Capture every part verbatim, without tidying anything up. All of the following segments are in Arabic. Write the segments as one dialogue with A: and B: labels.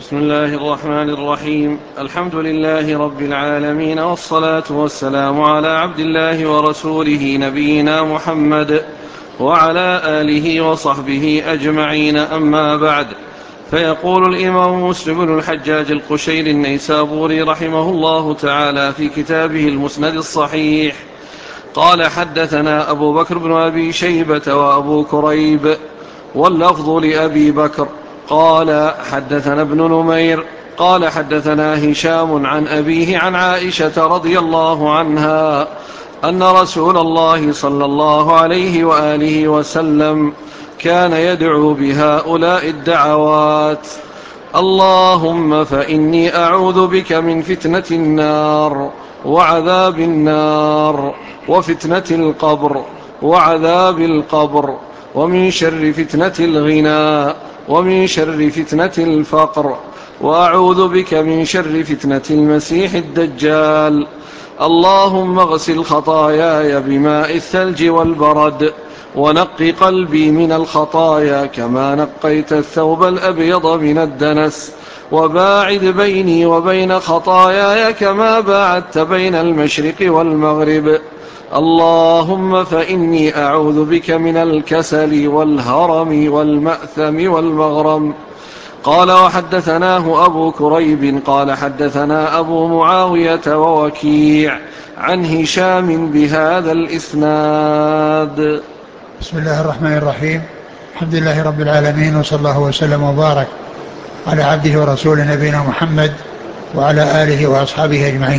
A: بسم الله الرحمن الرحيم. الحمد لله رب العالمين، والصلاة والسلام على عبد الله ورسوله نبينا محمد وعلى آله وصحبه أجمعين، أما بعد. فيقول الإمام مسلم بن الحجاج القشيري النيسابوري رحمه الله تعالى في كتابه المسند الصحيح: قال: حدثنا أبو بكر بن أبي شيبة وأبو كريب، واللفظ لأبي بكر، قال: حدثنا ابن نمير قال: حدثنا هشام عن أبيه عن عائشة رضي الله عنها أن رسول الله صلى الله عليه وآله وسلم كان يدعو بهؤلاء الدعوات: اللهم فإني أعوذ بك من فتنة النار وعذاب النار وفتنة القبر وعذاب القبر، ومن شر فتنة الغنى ومن شر فتنة الفقر، وأعوذ بك من شر فتنة المسيح الدجال. اللهم اغسل خطاياي بماء الثلج والبرد، ونق قلبي من الخطايا كما نقيت الثوب الأبيض من الدنس، وباعد بيني وبين خطاياي كما باعدت بين المشرق والمغرب. اللهم فإني أعوذ بك من الكسل والهرم والمأثم والمغرم. قال: وحدثناه أبو كريب قال: حدثنا أبو معاوية ووكيع عن هشام بهذا الإسناد.
B: بسم الله الرحمن الرحيم. الحمد لله رب العالمين، وصلى الله وسلم وبارك على عبده ورسوله نبينا محمد وعلى آله وأصحابه أجمعين.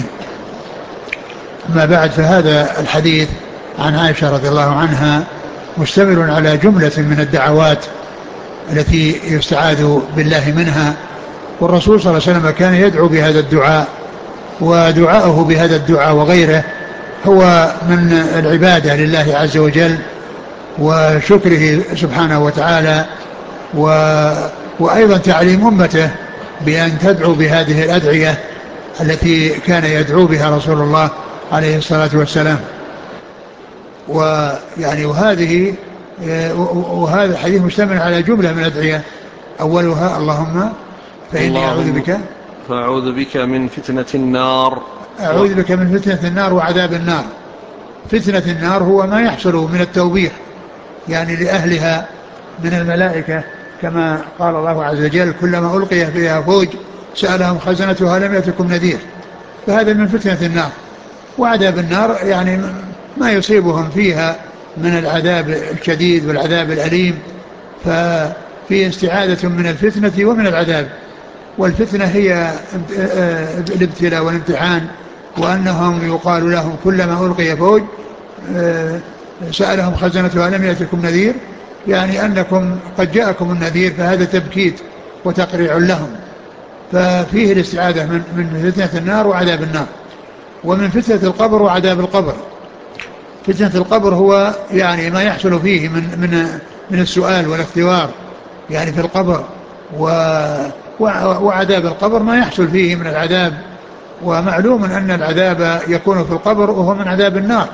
B: أما بعد، فهذا الحديث عن عائشة رضي الله عنها مشتمل على جملة من الدعوات التي يستعاذ بالله منها، والرسول صلى الله عليه وسلم كان يدعو بهذا الدعاء، ودعاءه بهذا الدعاء وغيره هو من العبادة لله عز وجل وشكره سبحانه وتعالى، و... وأيضا تعليم أمته بأن تدعو بهذه الأدعية التي كان يدعو بها رسول الله عليه الصلاة والسلام. ويعني وهذه وهذا الحديث مشتمل على جملة من الأدعية، أولها: اللهم فإني أعوذ
A: اللهم
B: بك
A: فأعوذ بك من فتنة النار و...
B: أعوذ بك من فتنة النار وعذاب النار. فتنة النار هو ما يحصل من التوبيخ يعني لأهلها من الملائكة، كما قال الله عز وجل: كلما ألقي فيها فوج سألهم خزنتها لم يأتكم نذير. فهذا من فتنة النار. وعذاب النار يعني ما يصيبهم فيها من العذاب الشديد والعذاب الأليم، ففي استعاذة من الفتنة ومن العذاب. والفتنة هي الابتلاء والامتحان، وأنهم يقال لهم كلما ألقي فوج سألهم خزنتها لم يأتكم نذير، يعني أنكم قد جاءكم النذير، فهذا تبكيت وتقريع لهم. ففيه الاستعاذة من, من فتنة النار وعذاب النار، ومن فتنة القبر وعذاب القبر. فتنة القبر هو يعني ما يحصل فيه من, من, من السؤال والاختبار يعني في القبر، و وعذاب القبر ما يحصل فيه من العذاب. ومعلوم أن العذاب يكون في القبر وهو من عذاب النار،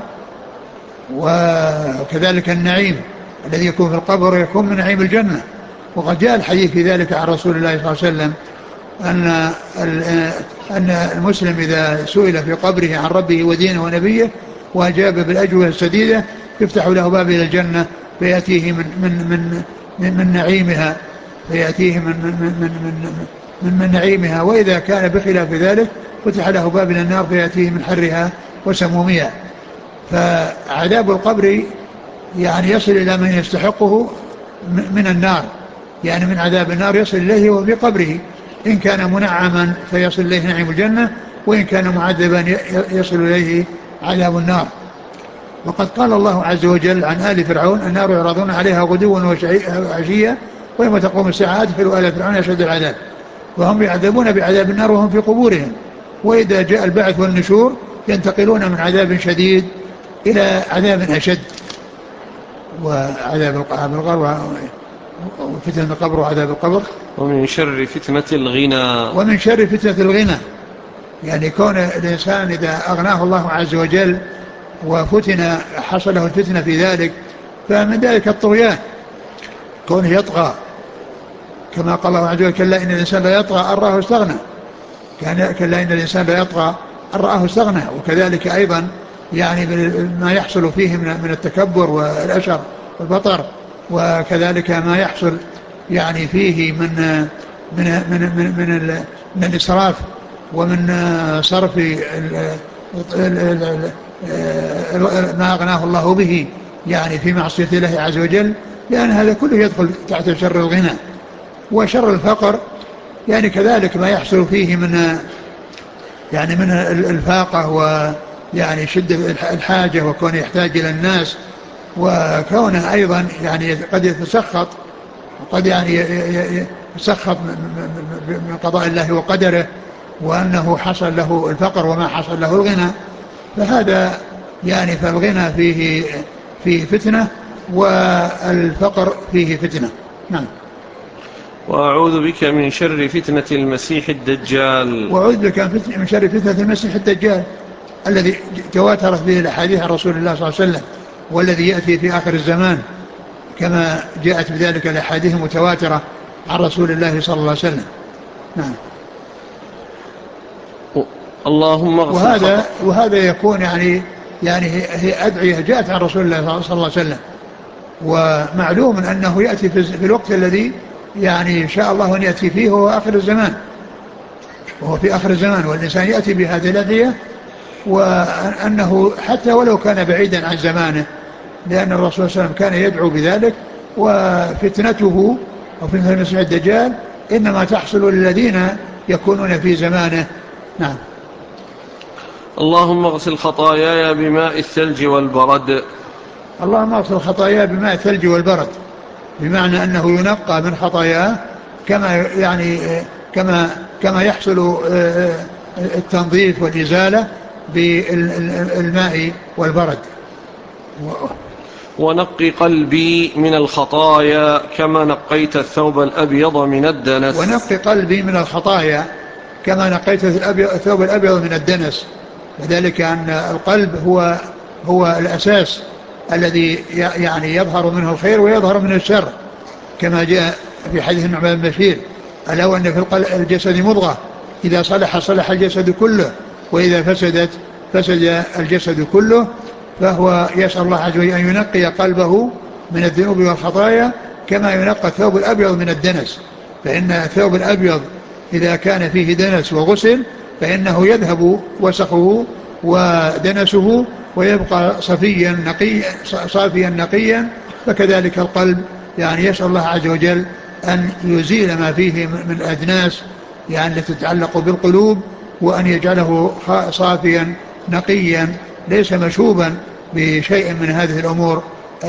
B: وكذلك النعيم الذي يكون في القبر يكون من نعيم الجنة. وقد جاء الحديث في ذلك عن رسول الله صلى الله عليه وسلم أن أن المسلم إذا سئل في قبره عن ربه ودينه ونبيه وأجاب بالأجوبة السديدة يفتح له باب إلى الجنة فيأتيه من من من من, من نعيمها فيأتيه من من من من, من, من نعيمها، وإذا كان بخلاف ذلك فتح له باب إلى النار فيأتيه من حرها وسمومها. فعذاب القبر يعني يصل إلى من يستحقه من النار، يعني من عذاب النار يصل إليه وهو في قبره، إن كان منعما فيصل إليه نعيم الجنة، وإن كان معذبا يصل إليه عذاب النار. وقد قال الله عز وجل عن آل فرعون: النار يعرضون عليها غدوا وعشيا ويوم تقوم الساعة أدخلوا آل فرعون أشد العذاب. وهم يعذبون بعذاب النار وهم في قبورهم، وإذا جاء البعث والنشور ينتقلون من عذاب شديد إلى عذاب أشد. وعذاب القبر وفتنة القبر وعذاب القبر.
A: ومن شر فتنة الغنى
B: ومن شر فتنة الغنى، يعني كون الإنسان إذا أغناه الله عز وجل وفتن حصل له الفتنة في ذلك، فمن ذلك الطغيان، كونه يطغى كما قال الله عز وجل: كلا إن الإنسان لا يطغى أن رآه استغنى. كلا إن الإنسان لا يطغى أن رآه استغنى. وكذلك أيضا يعني ما يحصل فيه من التكبر والأشر والبطر، وكذلك ما يحصل يعني فيه من من من من, من, من الإسراف ومن صرف ما أغناه الله به يعني في معصية الله عز وجل، لأن هذا كله يدخل تحت شر الغنى. وشر الفقر يعني كذلك ما يحصل فيه من يعني من الفاقة ويعني شدة الحاجة وكونه يحتاج إلى الناس، وكونه أيضا يعني قد يتسخط وقد يعني يسخط من قضاء الله وقدره، وأنه حصل له الفقر وما حصل له الغنى. فهذا يعني فالغنى فيه فيه فتنة والفقر فيه فتنة. نعم.
A: وأعوذ بك من شر فتنة المسيح الدجال.
B: وأعوذ بك من شر فتنة المسيح الدجال الذي تواترت به الأحاديث عن رسول الله صلى الله عليه وسلم، والذي يأتي في آخر الزمان كما جاءت بذلك الأحاديث المتواترة عن رسول الله صلى الله عليه وسلم. نعم.
A: اللهم اغفر
B: وهذا وهذا يكون يعني يعني هي أدعية جاءت عن رسول الله صلى الله عليه وسلم، ومعلوم أنه يأتي في الوقت الذي يعني شاء الله أن يأتي فيه هو آخر الزمان، وهو في آخر الزمان، والإنسان يأتي بهذه الأدعية، وأنه حتى ولو كان بعيدا عن زمانه، لأن الرسول صلى الله عليه وسلم كان يدعو بذلك. وفتنته وفتنة المسيح الدجال إنما تحصل للذين يكونون في زمانه. نعم.
A: اللهم اغسل خطاياي بماء الثلج والبرد.
B: اللهم اغسل خطاياي بماء الثلج والبرد، بمعنى أنه ينقى من خطاياه كما يعني كما كما يحصل التنظيف والإزالة بالماء والبرد.
A: ونقي قلبي من الخطايا كما نقيت الثوب الأبيض من الدنس.
B: ونقي قلبي من الخطايا كما نقيت الثوب الأبيض من الدنس، وذلك أن القلب هو هو الأساس الذي يعني يظهر منه الخير ويظهر منه الشر، كما جاء في حديث النعمان بن بشير: ألا وأن في الجسد مضغة إذا صلح صلح الجسد كله وإذا فسدت فسد الجسد كله. فهو يسأل الله عز وجل أن ينقي قلبه من الذنوب والخطايا كما ينقى الثوب الأبيض من الدنس، فإن الثوب الأبيض إذا كان فيه دنس وغسل فإنه يذهب وسخه ودنسه ويبقى صفيا نقيا صافيا نقيا. فكذلك القلب يعني يسأل الله عز وجل أن يزيل ما فيه من الأدناس يعني التي تتعلق بالقلوب، وأن يجعله صافيا نقيا ليس مشوبا بشيء من هذه الأمور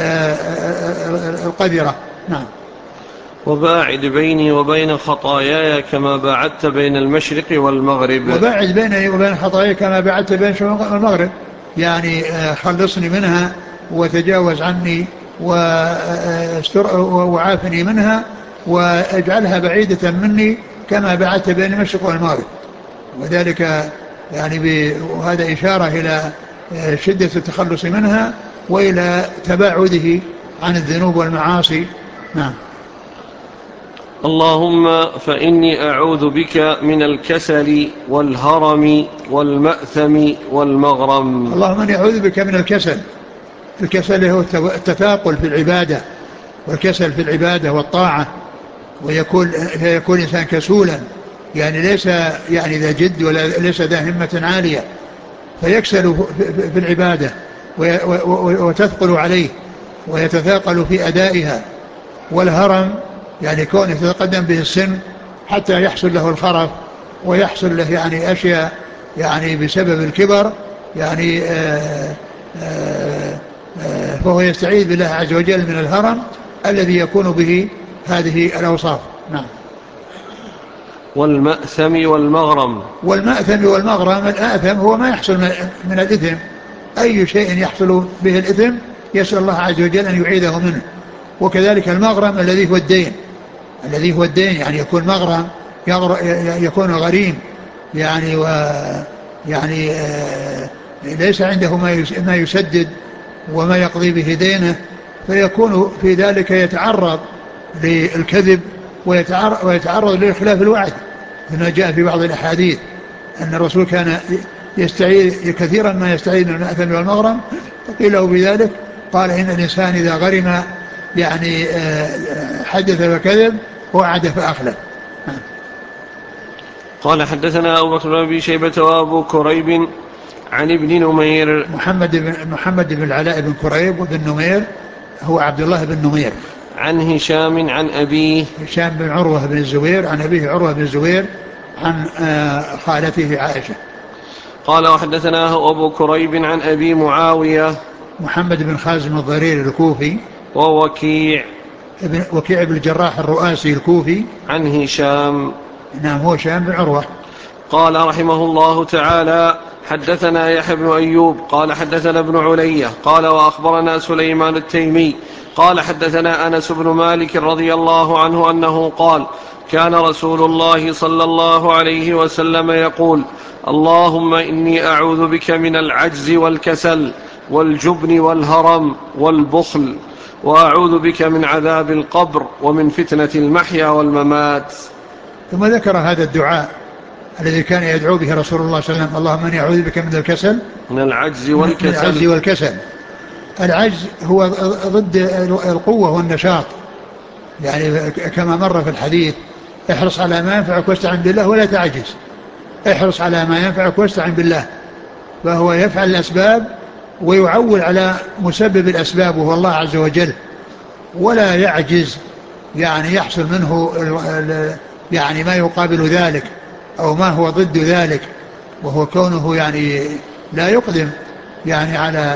B: القذرة. نعم.
A: وباعد بيني وبين خطاياي كما باعدت بين المشرق والمغرب.
B: وباعد بيني وبين خطاياي كما باعدت بين الشمال والمغرب، يعني خلصني منها وتجاوز عني وعافني منها واجعلها بعيدة مني كما بعدت بين المشرق والمغرب. وذلك يعني وهذا إشارة إلى شدة التخلص منها وإلى تباعده عن الذنوب والمعاصي. نعم.
A: اللهم فإني أعوذ بك من الكسل والهرم والمأثم والمغرم.
B: اللهم إني أعوذ بك من الكسل. الكسل هو التثاقل في العبادة، والكسل في العبادة والطاعة، ويكون يكون إنسان كسولا يعني ليس يعني ذا جد ولا ليس ذا همة عالية، فيكسل في العبادة وتثقل عليه ويتثاقل في أدائها. والهرم يعني كون يتقدم به السن حتى يحصل له الخرف ويحصل له يعني أشياء يعني بسبب الكبر يعني آآ آآ آآ فهو يستعيذ بالله عز وجل من الهرم الذي يكون به هذه الأوصاف. نعم.
A: والمأثم والمغرم.
B: والمأثم والمغرم، الآثم هو ما يحصل من الإثم، أي شيء يحصل به الإثم يسأل الله عز وجل أن يعيده منه. وكذلك المغرم الذي هو الدين، الذي هو الدين يعني يكون مغرم يكون غريم يعني و يعني ليس عنده ما يسدد وما يقضي به دينه، فيكون في ذلك يتعرض للكذب ويتعرض, ويتعرض لخلاف الوعد، كما جاء في بعض الأحاديث أن الرسول كان يستعيذ كثيرا ما يستعيذ من المأثم والمغرم، فقيل له بذلك قال إن الإنسان إذا غرم يعني حدث فكذب ووعد فأخلف.
A: قال حدثنا أبو بكر بن أبي شيبة وأبو كريب عن ابن نمير.
B: محمد بن محمد بن العلاء بن كريب وبن نمير هو عبد الله بن نمير.
A: عن هشام عن أبيه
B: هشام بن عروة بن الزبير عن أبيه عروة بن الزبير عن خالته عائشة.
A: قال وحدثناه أبو كريب عن أبي معاوية
B: محمد بن خازم الضرير الكوفي
A: ووكيع
B: ابن وكيع بن الجراح الرؤاسي الكوفي
A: عن هشام.
B: نعم هو هشام بن عروة.
A: قال رحمه الله تعالى حدثنا يحيى بن أيوب قال حدثنا ابن علية قال وأخبرنا سليمان التيمي قال حدثنا أنس بن مالك رضي الله عنه أنه قال كان رسول الله صلى الله عليه وسلم يقول اللهم إني أعوذ بك من العجز والكسل والجبن والهرم والبخل وأعوذ بك من عذاب القبر ومن فتنة المحيا والممات.
B: ثم ذكر هذا الدعاء الذي كان يدعو به رسول الله صلى الله عليه وسلم اللهم إني أعوذ بك من الكسل
A: من العجز والكسل,
B: من العجز والكسل. العجز هو ضد القوة والنشاط، يعني كما مر في الحديث احرص على ما ينفعك واستعن بالله ولا تعجز، احرص على ما ينفعك واستعن بالله، فهو يفعل الأسباب ويعول على مسبب الأسباب وهو الله عز وجل، ولا يعجز يعني يحصل منه يعني ما يقابل ذلك أو ما هو ضد ذلك، وهو كونه يعني لا يقدم يعني على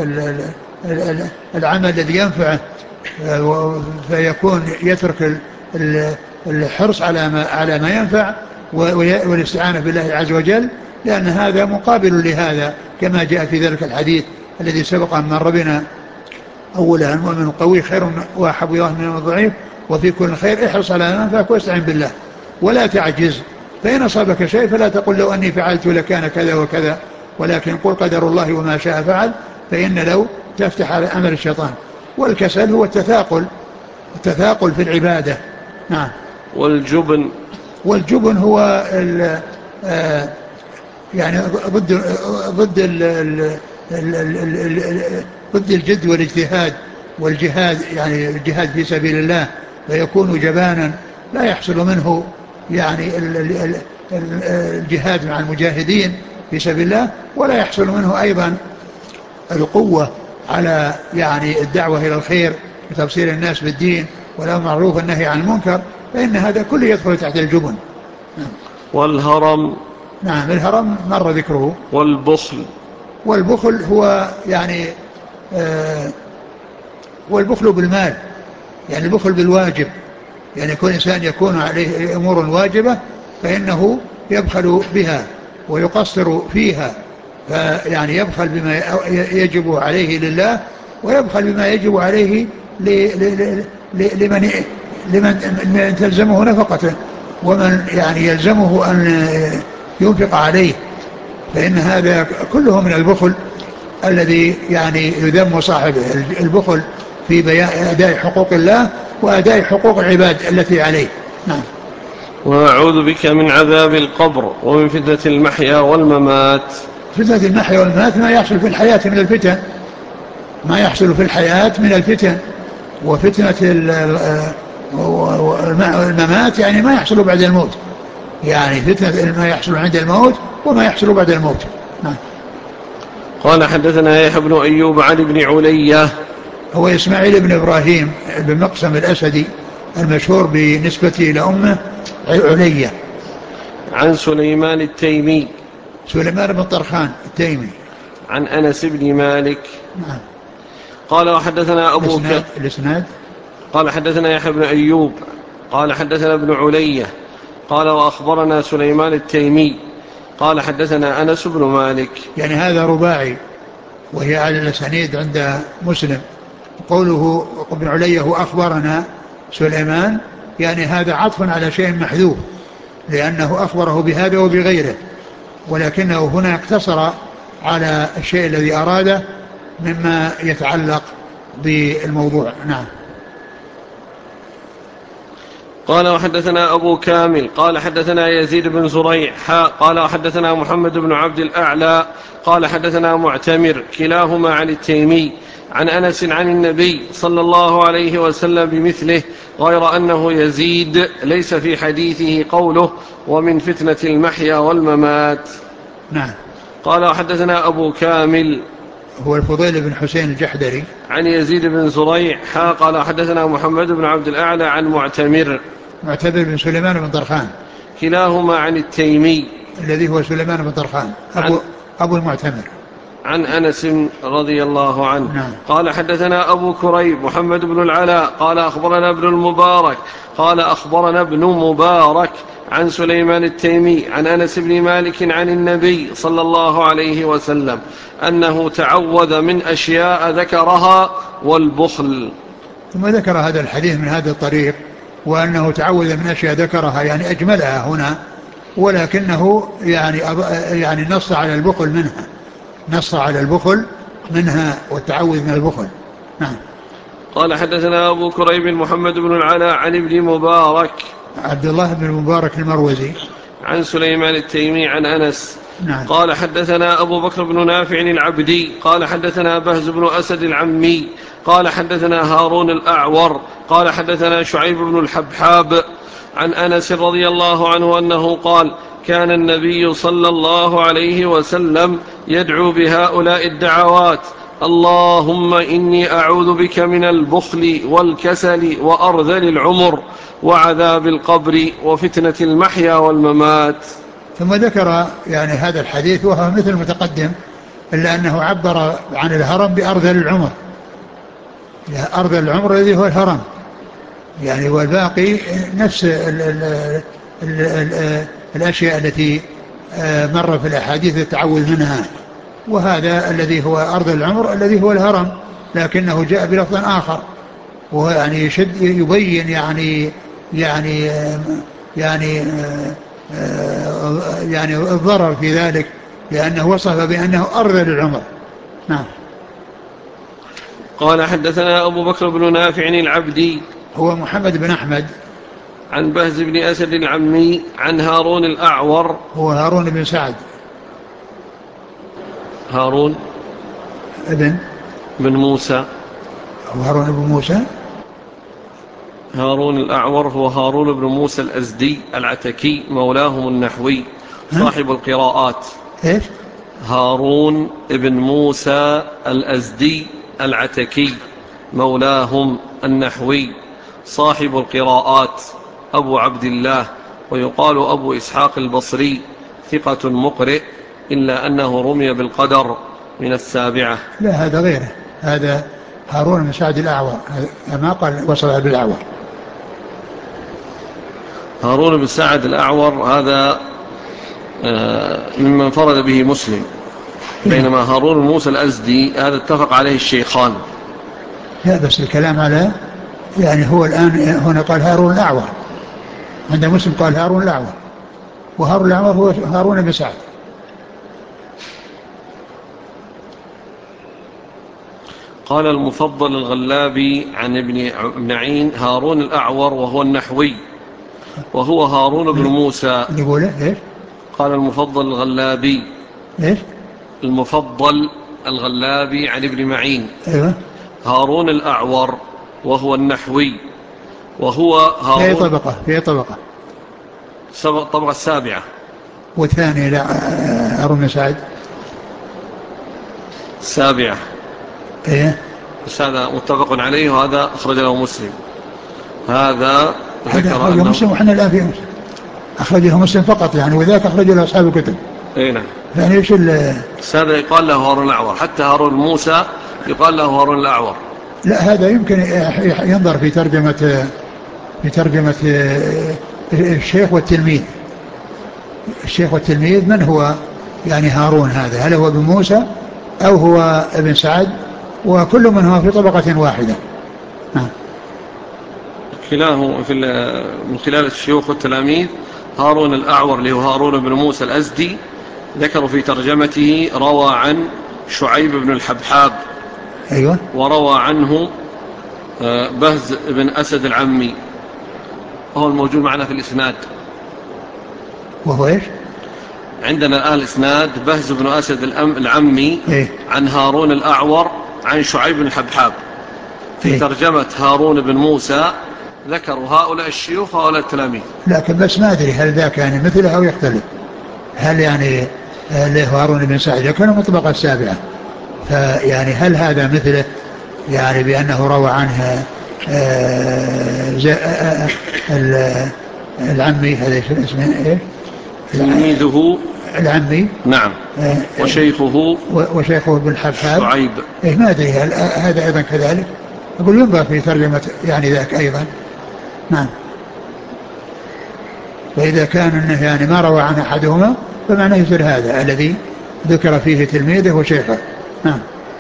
B: العمل الذي ينفعه، فيكون يترك الحرص على ما على ما ينفع والاستعانة بالله عز وجل، لأن هذا مقابل لهذا كما جاء في ذلك الحديث الذي سبق أن مر بنا أولا المؤمن القوي خير وأحب إلى الله من الضعيف وفي كل خير احرص على ما ينفعك واستعن بالله ولا تعجز، فإن أصابك شيء فلا تقل لو أني فعلت لكان كذا وكذا، ولكن قل قدر الله وما شاء فعل، فإن لو تفتح على أمر الشيطان. والكسل هو التثاقل التثاقل في العبادة. نعم.
A: والجبن
B: والجبن هو ال يعني ضد ضد ال ضد الجد والاجتهاد والجهاد، يعني الجهاد في سبيل الله، فيكون جبانا لا يحصل منه يعني الجهاد مع المجاهدين في سبيل الله، ولا يحصل منه أيضا القوة على يعني الدعوة إلى الخير وتبصير الناس بالدين ولا معروف النهي عن المنكر، فإن هذا كله يدخل تحت الجبن.
A: والهرم.
B: نعم الهرم مر ذكره.
A: والبخل.
B: والبخل هو يعني آه والبخل بالمال، يعني البخل بالواجب، يعني كل إنسان يكون عليه أمور واجبة فإنه يبخل بها ويقصر فيها، فيعني يبخل بما يجب عليه لله ويبخل بما يجب عليه لمن لمن تلزمه نفقته ومن يعني يلزمه أن ينفق عليه، فإن هذا كله من البخل الذي يعني يذم صاحبه، البخل في بيان أداء حقوق الله وأداء حقوق العباد التي عليه. نعم.
A: وأعوذ بك من عذاب القبر ومن فتنة المحيا والممات.
B: فتنة المحيا والممات ما يحصل في الحياة من الفتن، ما يحصل في الحياة من الفتن، وفتنة الممات يعني ما يحصل بعد الموت، يعني فتنة ما يحصل عند الموت وما يحصل بعد الموت. نعم.
A: قال حدثنا يحيى بن أيوب عن ابن علية
B: هو إسماعيل بن إبراهيم بن مقسم الأسدي المشهور بنسبته إلى أمه علية.
A: عن سليمان التيمي
B: سليمان بن طرخان التيمي
A: عن أنس بن مالك.
B: نعم.
A: قال وحدثنا أبو
B: الإسناد, الإسناد
A: قال حدثنا يحيى بن أيوب قال حدثنا ابن علية قال وأخبرنا سليمان التيمي قال حدثنا أنس بن مالك.
B: يعني هذا رباعي وهي على الأسانيد عند مسلم. قوله ابن علية هو أخبرنا سليمان، يعني هذا عطف على شيء محذوف لأنه أخبره بهذا وبغيره، ولكنه هنا اقتصر على الشيء الذي أراده مما يتعلق بالموضوع. نعم.
A: قال وحدثنا أبو كامل قال حدثنا يزيد بن زريع حاء قال وحدثنا محمد بن عبد الأعلى قال حدثنا معتمر كلاهما عن التيمي عن أنس عن النبي صلى الله عليه وسلم بمثله غير أنه يزيد ليس في حديثه قوله ومن فتنة المحيا والممات.
B: نعم.
A: قال وحدثنا أبو كامل
B: هو الفضيل بن حسين الجحدري
A: عن يزيد بن زريع حا قال حدثنا محمد بن عبد الأعلى عن معتمر
B: معتمر بن سليمان بن طرخان
A: كلاهما عن التيمي
B: الذي هو سليمان بن طرخان أبو, أبو المعتمر
A: عن أنس رضي الله عنه.
B: نعم.
A: قال حدثنا أبو كريب محمد بن العلاء قال أخبرنا ابن المبارك قال أخبرنا ابن مبارك عن سليمان التيمي عن أنس بن مالك عن النبي صلى الله عليه وسلم أنه تعوذ من أشياء ذكرها والبخل.
B: ثم ذكر هذا الحديث من هذا الطريق وأنه تعوذ من أشياء ذكرها يعني أجملها هنا ولكنه يعني, يعني نص على البخل منها نص على البخل منها والتعوذ من البخل. نعم.
A: قال حدثنا أبو كريب محمد بن العلاء عن ابن مبارك
B: عبد الله بن مبارك المروزي
A: عن سليمان التيمي عن أنس.
B: نعم.
A: قال حدثنا أبو بكر بن نافع العبدي قال حدثنا بهز بن أسد العمي قال حدثنا هارون الأعور قال حدثنا شعيب بن الحبحاب عن أنس رضي الله عنه أنه قال كان النبي صلى الله عليه وسلم يدعو بهؤلاء الدعوات اللهم إني أعوذ بك من البخل والكسل وأرذل العمر وعذاب القبر وفتنة المحيا والممات.
B: ثم ذكر يعني هذا الحديث وهو مثل المتقدم إلا أنه عبر عن الهرم بأرذل العمر أرذل العمر الذي هو الهرم يعني والباقي نفس ال ال ال ال الأشياء التي مر في الأحاديث التعوذ منها وهذا الذي هو أرذل العمر الذي هو الهرم لكنه جاء بلفظ آخر وهو يعني يشد يبين يعني يعني يعني يعني الضرر في ذلك لأنه وصف بأنه أرذل العمر. نعم.
A: قال حدثنا أبو بكر بن نافع العبدي
B: هو محمد بن أحمد
A: عن بهز بن أسد العمي عن هارون الأعور
B: هو هارون بن سعد
A: هارون
B: ابن
A: بن موسى
B: هو هارون بن موسى
A: هارون الأعور هو هارون بن موسى الأزدي العتكي مولاهم النحوي صاحب القراءات.
B: إيش؟
A: هارون بن موسى الأزدي العتكي مولاهم النحوي صاحب القراءات أبو عبد الله ويقال أبو إسحاق البصري ثقة مقرئ إلا أنه رمي بالقدر من السابعة.
B: لا هذا غيره هذا هارون بن سعد الأعور ما قال وصل بالأعور.
A: هارون بن سعد الأعور هذا ممن فرد به مسلم بينما هارون بن موسى الأزدي هذا اتفق عليه الشيخان.
B: لا بس الكلام على يعني هو الآن هنا قال هارون الأعور عند مسلم قال هارون الأعور وهارون الأعور هو هارون بن سعد.
A: قال المفضل الغلابي عن ابن معين هارون الأعور وهو النحوي وهو هارون بن موسى.
B: يقول إيش؟
A: قال المفضل الغلابي
B: إيش؟
A: المفضل الغلابي عن ابن معين
B: أيوة.
A: هارون الأعور وهو النحوي وهو هارون
B: في أي طبقة في أي طبقة
A: الطبقة السابعة.
B: والثاني لا هارون بن سعد
A: السابعة.
B: إيه
A: بس هذا متفق عليه وهذا أخرج له مسلم. هذا
B: ذكر أخرجه مسلم وحنا الآن في مسلم أخرجه مسلم فقط يعني وذاك أخرجه له أصحاب الكتب.
A: إيه نعم.
B: يعني إيش
A: هذا يقال له هارون الأعور حتى هارون موسى يقال له هارون الأعور.
B: لا هذا يمكن ينظر في ترجمة في ترجمة الشيخ والتلميذ. الشيخ والتلميذ من هو يعني هارون هذا هل هو ابن موسى أو هو ابن سعد وكل من هو في طبقة واحدة. نعم.
A: كلاه في من خلال الشيوخ والتلاميذ هارون الأعور اللي هو هارون بن موسى الأزدي ذكروا في ترجمته روى عن شعيب بن الحبحاب.
B: أيوة.
A: وروى عنه بهز بن أسد العمي هو الموجود معنا في الإسناد.
B: وهو إيش؟
A: عندنا الآن الإسناد بهز بن أسد العمي
B: إيه؟
A: عن هارون الأعور عن شعيب بن الحبحاب. في إيه؟ ترجمة هارون بن موسى ذكروا هؤلاء الشيوخ وهؤلاء التلاميذ.
B: لكن بس ما أدري هل ذاك يعني مثله أو يختلف. هل يعني له هارون بن سعيد كان مطبقة السابعة، فيعني هل هذا مثله يعني بأنه روى عنها العمي هذا اسمه إيه؟
A: تلميذه
B: العمي.
A: نعم. وشيخه
B: وشيخه ابن الحبحاب
A: شعيب.
B: إيه ما أدري هل هذا أيضا كذلك. أقول ينبغي في ترجمة يعني ذاك أيضا. نعم. فإذا كان أنه يعني ما روى عن أحدهما فمعنى يصير هذا الذي ذكر فيه تلميذه وشيخه. نعم.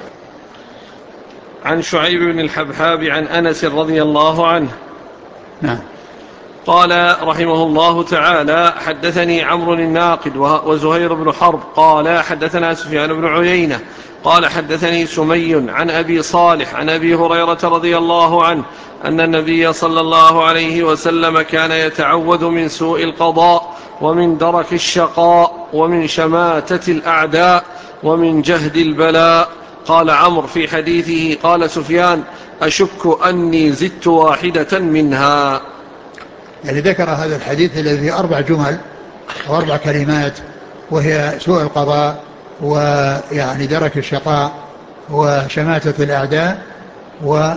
A: عن شعيب بن الحبحاب عن أنس رضي الله عنه.
B: نعم.
A: قال رحمه الله تعالى: حدثني عمرو الناقد وزهير بن حرب قال حدثنا سفيان بن عيينة قال حدثني سمي عن أبي صالح عن أبي هريرة رضي الله عنه أن النبي صلى الله عليه وسلم كان يتعوذ من سوء القضاء ومن درك الشقاء ومن شماتة الأعداء ومن جهد البلاء. قال عمرو في حديثه قال سفيان: أشك أني زدت واحدة منها.
B: يعني ذكر هذا الحديث الذي فيه أربع جمل أو أربع كلمات، وهي سوء القضاء ويعني درك الشقاء وشماتة الأعداء و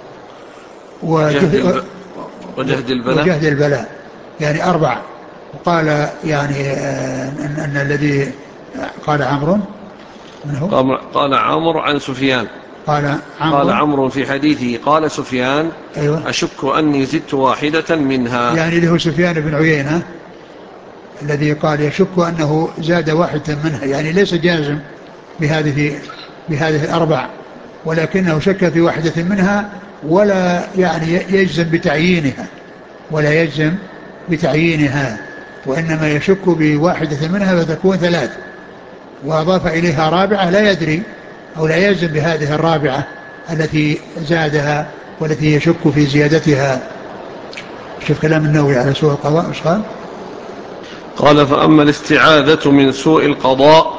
A: وجهد, وجهد البلاء
B: وجهد البلاء يعني أربع. وقال يعني أن, أن الذي قال عمرو
A: قال, قال عمرو عن سفيان
B: قال عمرو
A: قال عمرو في حديثه قال سفيان:
B: أيوة.
A: أشك أني زدت واحدة منها،
B: يعني له سفيان بن عيينة الذي قال يشك أنه زاد واحدة منها، يعني ليس جازم بهذه بهذه الأربع، ولكنه شك في واحدة منها ولا يعني يجزم بتعيينها ولا يجزم بتعيينها وإنما يشك بواحدة منها فتكون ثلاث، وأضاف إليها رابعة لا يدري أو لا يجزم بهذه الرابعة التي زادها والتي يشك في زيادتها. شوف كلام النووي على سوء القضاء ايش قال؟
A: قال: فأما الاستعاذة من سوء القضاء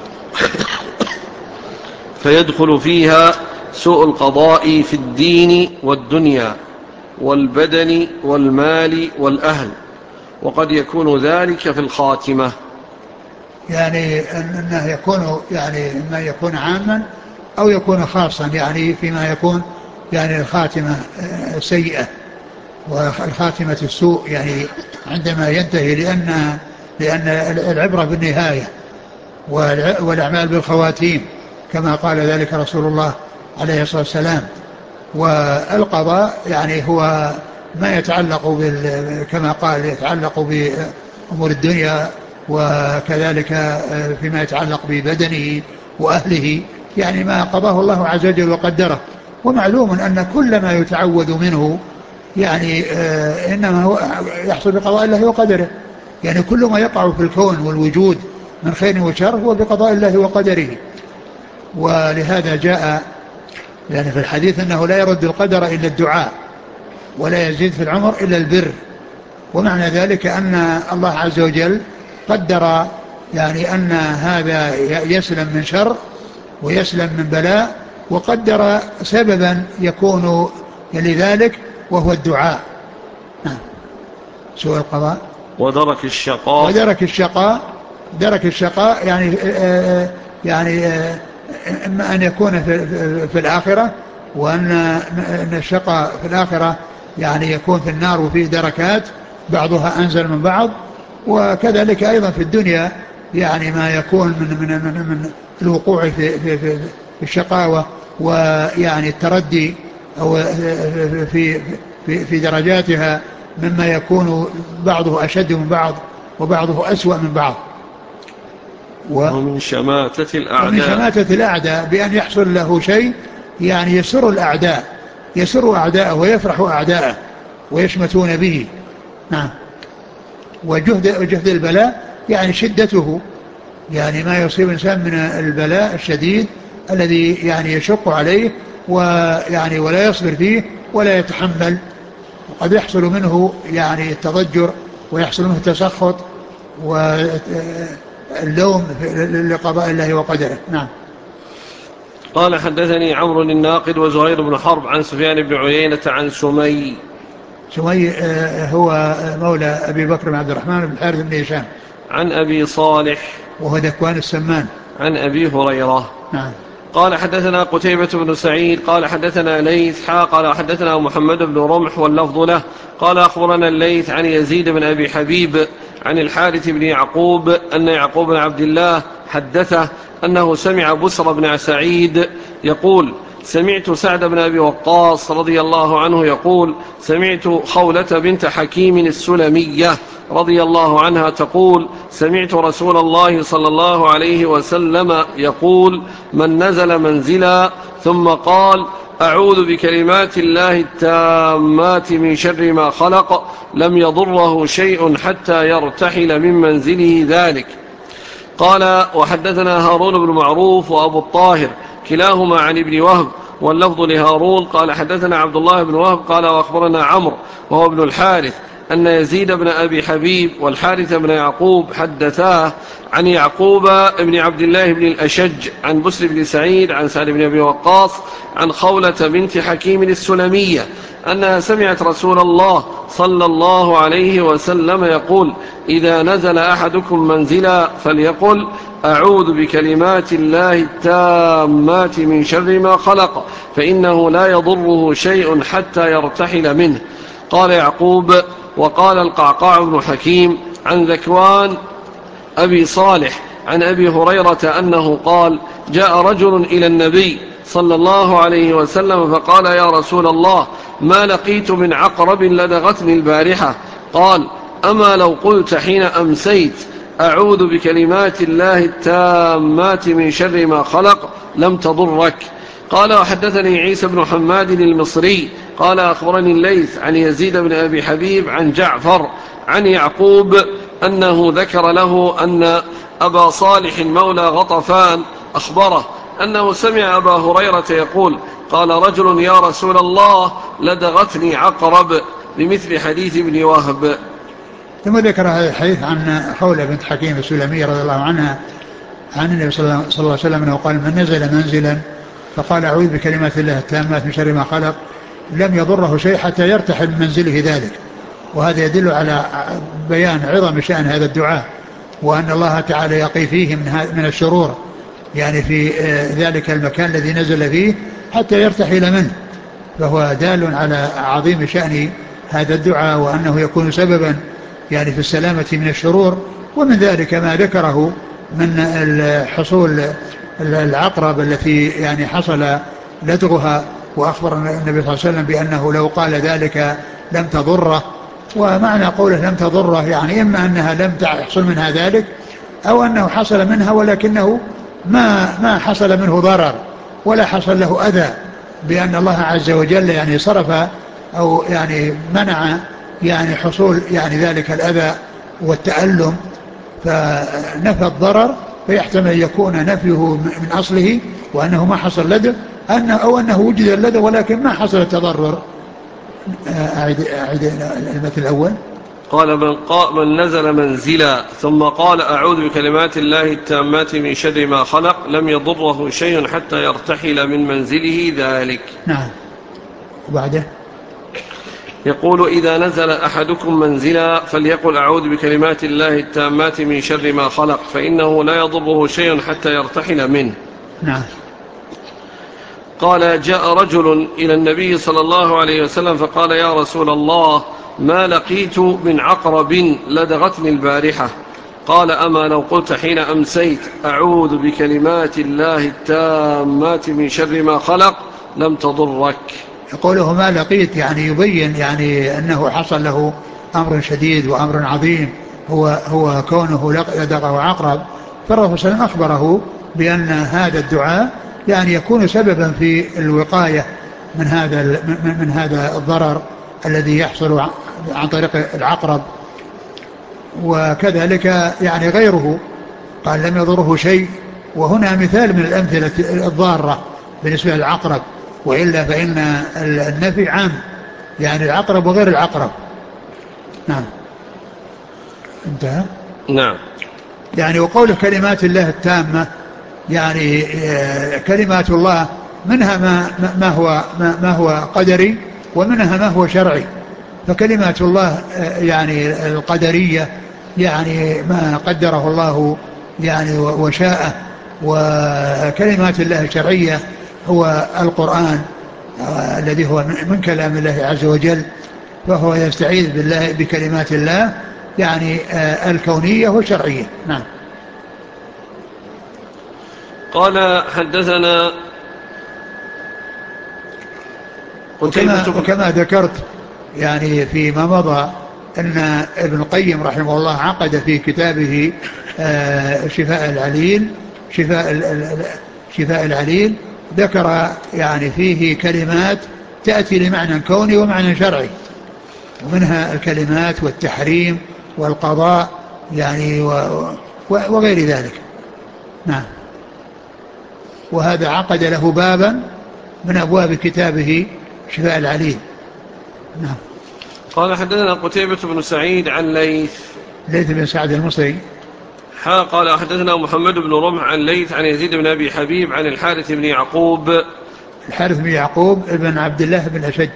A: فيدخل فيها سوء القضاء في الدين والدنيا والبدن والمال والأهل، وقد يكون ذلك في الخاتمة.
B: يعني أنه يكون يعني إما يكون عاما أو يكون خاصا، يعني فيما يكون يعني الخاتمة سيئة والخاتمة السوء يعني عندما ينتهي، لأن لأن العبرة بالنهاية والأعمال بالخواتيم كما قال ذلك رسول الله عليه الصلاة والسلام. والقضاء يعني هو ما يتعلق بال كما قال يتعلق بأمور الدنيا، وكذلك فيما يتعلق ببدنه وأهله، يعني ما قضاه الله عز وجل وقدره. ومعلوم أن كل ما يتعوذ منه يعني إنما هو يحصل بقضاء الله وقدره، يعني كل ما يقع في الكون والوجود من خير وشر هو بقضاء الله وقدره. ولهذا جاء يعني في الحديث أنه لا يرد القدر إلا الدعاء ولا يزيد في العمر إلا البر. ومعنى ذلك أن الله عز وجل قدر يعني أن هذا يسلم من شر ويسلم من بلاء، وقدر سببا يكون لذلك وهو الدعاء. سوء القضاء
A: ودرك الشقاء
B: ودرك الشقاء درك الشقاء يعني يعني إما أن يكون في, في الآخرة، وأن الشقاء في الآخرة يعني يكون في النار وفيه دركات بعضها أنزل من بعض، وكذلك أيضا في الدنيا يعني ما يكون من من من, من الوقوع في, في, في الشقاوة ويعني التردي أو في في, في درجاتها مما يكون بعضه أشد من بعض وبعضه أسوأ من بعض.
A: ومن شماتة الأعداء
B: ومن شماتة الأعداء بأن يحصل له شيء يعني يسر الأعداء يسر أعداءه ويفرح أعداءه ويشمتون به. نعم. وجهد, وجهد البلاء يعني شدته، يعني ما يصيب الإنسان من البلاء الشديد الذي يعني يشق عليه ويعني ولا يصبر فيه ولا يتحمل قد يحصل منه يعني التضجر ويحصل منه التسخط واللوم لقضاء الله وقدره. نعم.
A: قال حدثني عمرو الناقد وزهير بن حرب عن سفيان بن عيينة عن سمي.
B: سمي هو مولى أبي بكر بن عبد الرحمن بن الحارث بن هشام.
A: عن أبي صالح
B: وهو ذكوان السمان.
A: عن أبي هريرة.
B: نعم.
A: قال حدثنا قتيبة بن سعيد قال حدثنا ليث حا قال حدثنا محمد بن رمح واللفظ له قال أخبرنا الليث عن يزيد بن أبي حبيب عن الحارث بن يعقوب أن يعقوب بن عبد الله حدثه أنه سمع بسر بن سعيد يقول سمعت سعد بن أبي وقاص رضي الله عنه يقول سمعت خولة بنت حكيم السلمية رضي الله عنها تقول سمعت رسول الله صلى الله عليه وسلم يقول من نزل منزلا ثم قال أعوذ بكلمات الله التامات من شر ما خلق لم يضره شيء حتى يرتحل من منزله ذلك. قال وحدثنا هارون بن معروف وأبو الطاهر كلاهما عن ابن وهب واللفظ لهارون قال حدثنا عبد الله بن وهب قال وأخبرنا عمرو وهو ابن الحارث أن يزيد بن أبي حبيب والحارث بن يعقوب حدثاه عن يعقوب بن عبد الله بن الأشج عن بسر بن سعيد عن سعد بن أبي وقاص عن خولة بنت حكيم السلمية أنها سمعت رسول الله صلى الله عليه وسلم يقول إذا نزل أحدكم منزلا فليقل أعوذ بكلمات الله التامات من شر ما خلق فإنه لا يضره شيء حتى يرتحل منه. قال يعقوب وقال القعقاع بن حكيم عن ذكوان أبي صالح عن أبي هريرة أنه قال جاء رجل إلى النبي صلى الله عليه وسلم فقال يا رسول الله ما لقيت من عقرب لدغتني البارحة قال أما لو قلت حين أمسيت أعوذ بكلمات الله التامات من شر ما خلق لم تضرك. قال وحدثني عيسى بن حماد المصري قال أخبرني الليث عن يزيد بن أبي حبيب عن جعفر عن يعقوب أنه ذكر له أن أبا صالح مولى غطفان أخبره أنه سمع أبا هريرة يقول قال رجل يا رسول الله لدغتني عقرب بمثل حديث ابن وهب.
B: ثم ذكر هذا الحديث عن خولة بنت حكيم السلمية رضي الله عنها عن النبي صلى الله عليه وسلم أنه قال من نزل منزلا فقال أعوذ بكلمات الله التامات من شر ما خلق لم يضره شيء حتى يرتحل من منزله ذلك. وهذا يدل على بيان عظم شأن هذا الدعاء وأن الله تعالى يقي فيه من الشرور يعني في ذلك المكان الذي نزل فيه حتى يرتحل منه. فهو دال على عظيم شأن هذا الدعاء وأنه يكون سببا يعني في السلامة من الشرور. ومن ذلك ما ذكره من الحصول العقرب التي يعني حصل لدغها وأخبر النبي صلى الله عليه وسلم بأنه لو قال ذلك لم تضره. ومعنى قوله لم تضره يعني إما أنها لم تحصل منها ذلك أو أنه حصل منها ولكنه ما ما حصل منه ضرر ولا حصل له أذى بأن الله عز وجل يعني صرف أو يعني منع يعني حصول يعني ذلك الأذى والتألم فنفى الضرر فيحتمل يكون نفيه من أصله وأنه ما حصل لدى أنه أو أنه وجد اللدى ولكن ما حصل التضرر. أعيد, أعيد المثل الأول.
A: قال من, قال من نزل منزلا ثم قال أعوذ بكلمات الله التامات من شر ما خلق لم يضره شيء حتى يرتحل من منزله ذلك.
B: نعم. وبعده
A: يقول إذا نزل أحدكم منزلا فليقل أعوذ بكلمات الله التامات من شر ما خلق فإنه لا يضره شيء حتى يرتحل منه.
B: نعم.
A: قال جاء رجل إلى النبي صلى الله عليه وسلم فقال يا رسول الله ما لقيت من عقرب لدغتني البارحة قال أما لو قلت حين أمسيت أعوذ بكلمات الله التامات من شر ما خلق لم تضرك.
B: يقوله ما لقيت يعني يبين يعني أنه حصل له أمر شديد وأمر عظيم هو هو كونه لدغه عقرب. فالرسول صلى الله عليه وسلم أخبره بأن هذا الدعاء يعني يكون سببا في الوقاية من هذا من هذا الضرر الذي يحصل عن طريق العقرب. وكذلك يعني غيره قال لم يضره شيء وهنا مثال من الأمثلة الضارة بالنسبة للعقرب وإلا فإن النفي عام يعني العقرب وغير العقرب. نعم. انتهى.
A: نعم.
B: يعني وقول كلمات الله التامة، يعني كلمات الله منها ما, ما هو ما, ما هو قدري، ومنها ما هو شرعي. فكلمات الله يعني القدرية يعني ما قدره الله يعني وشاءه، وكلمات الله الشرعية هو القرآن الذي هو من كلام الله عز وجل، فهو يستعيذ بالله بكلمات الله يعني الكونية والشرعية. نعم.
A: قال حدثنا
B: وكما,
A: قتيبة.
B: وكما ذكرت يعني فيما مضى أن ابن القيم رحمه الله عقد في كتابه شفاء العليل شفاء, شفاء العليل ذكر يعني فيه كلمات تأتي لمعنى كوني ومعنى شرعي، ومنها الكلمات والتحريم والقضاء يعني وغير ذلك. نعم. وهذا عقد له بابا من أبواب كتابه شفاء العليل. نعم.
A: قال حدثنا قتيبة بن سعيد عن ليث
B: ليث بن سعد المصري.
A: حا قال حدثنا محمد بن رمح عن ليث عن يزيد بن أبي حبيب عن الحارث بن يعقوب.
B: الحارث بن يعقوب ابن عبد الله بن أشج.